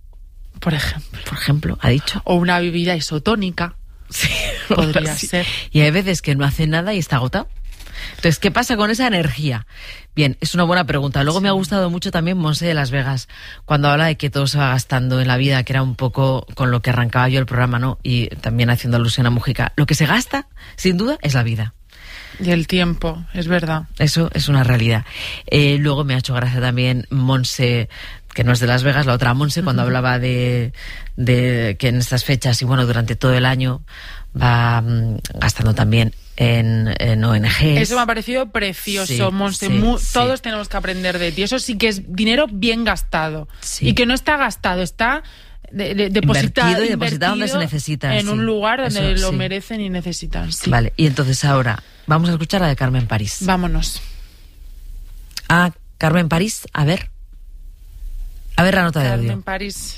por ejemplo, por ejemplo, ha dicho, o una bebida isotónica, sí, podría sí. ser. Y hay veces que no hace nada y está agotado. Entonces, ¿qué pasa con esa energía? Bien, es una buena pregunta. Luego sí. Me ha gustado mucho también Monse de Las Vegas, cuando habla de que todo se va gastando en la vida, que era un poco con lo que arrancaba yo el programa, ¿no? Y también haciendo alusión a Mujica. Lo que se gasta, sin duda, es la vida. Y el tiempo, es verdad. Eso es una realidad. Eh, luego me ha hecho gracia también Monse, que no es de Las Vegas, la otra Monse, cuando uh-huh. hablaba de, de que en estas fechas y bueno, durante todo el año va um, gastando también en, en O N Ges. Eso me ha parecido precioso, sí, Monse. Sí, Muy, sí. Todos tenemos que aprender de ti. Eso sí que es dinero bien gastado. Sí. Y que no está gastado, está de, de, depositado, invertido y depositado donde se necesita. En sí. un lugar donde Eso, lo sí. merecen y necesitan. Sí. Vale, y entonces ahora vamos a escuchar a de Carmen París. Vámonos. Ah, Carmen París, a ver. A ver la nota Carmen de audio. Carmen París.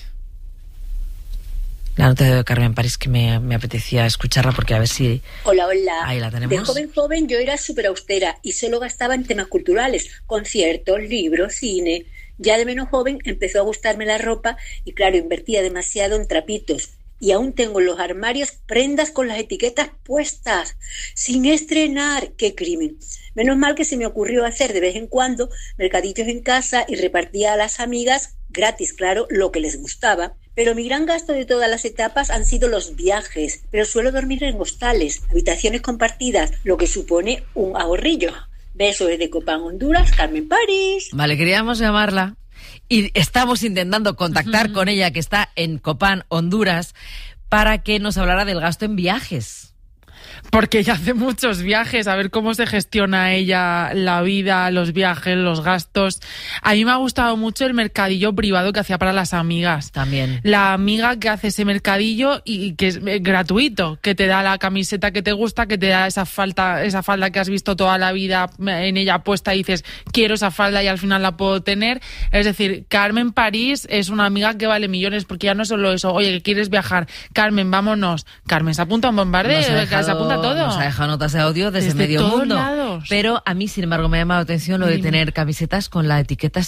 La nota de Carmen París, que me, me apetecía escucharla porque a ver si... Hola, hola. Ahí la tenemos. De joven joven yo era súper austera y solo gastaba en temas culturales, conciertos, libros, cine. Ya de menos joven empezó a gustarme la ropa y claro, invertía demasiado en trapitos. Y aún tengo en los armarios prendas con las etiquetas puestas, sin estrenar. ¡Qué crimen! Menos mal que se me ocurrió hacer de vez en cuando mercadillos en casa y repartía a las amigas, gratis, claro, lo que les gustaba. Pero mi gran gasto de todas las etapas han sido los viajes, pero suelo dormir en hostales, habitaciones compartidas, lo que supone un ahorrillo. Besos desde Copán, Honduras, Carmen París. Vale, queríamos llamarla y estamos intentando contactar uh-huh. con ella, que está en Copán, Honduras, para que nos hablara del gasto en viajes. Porque ella hace muchos viajes, a ver cómo se gestiona ella la vida, los viajes, los gastos. A mí me ha gustado mucho el mercadillo privado que hacía para las amigas. También. La amiga que hace ese mercadillo y que es gratuito, que te da la camiseta que te gusta, que te da esa falda, esa falda que has visto toda la vida en ella puesta y dices, quiero esa falda y al final la puedo tener. Es decir, Carmen París es una amiga que vale millones, porque ya no solo eso, oye, que quieres viajar, Carmen, vámonos. Carmen se apunta a un bombardeo, Nos ha dejado, se apunta a todo. Nos ha dejado notas de audio desde, desde medio mundo. Lados. Pero a mí, sin embargo, me ha llamado la atención lo de tener camisetas con la etiqueta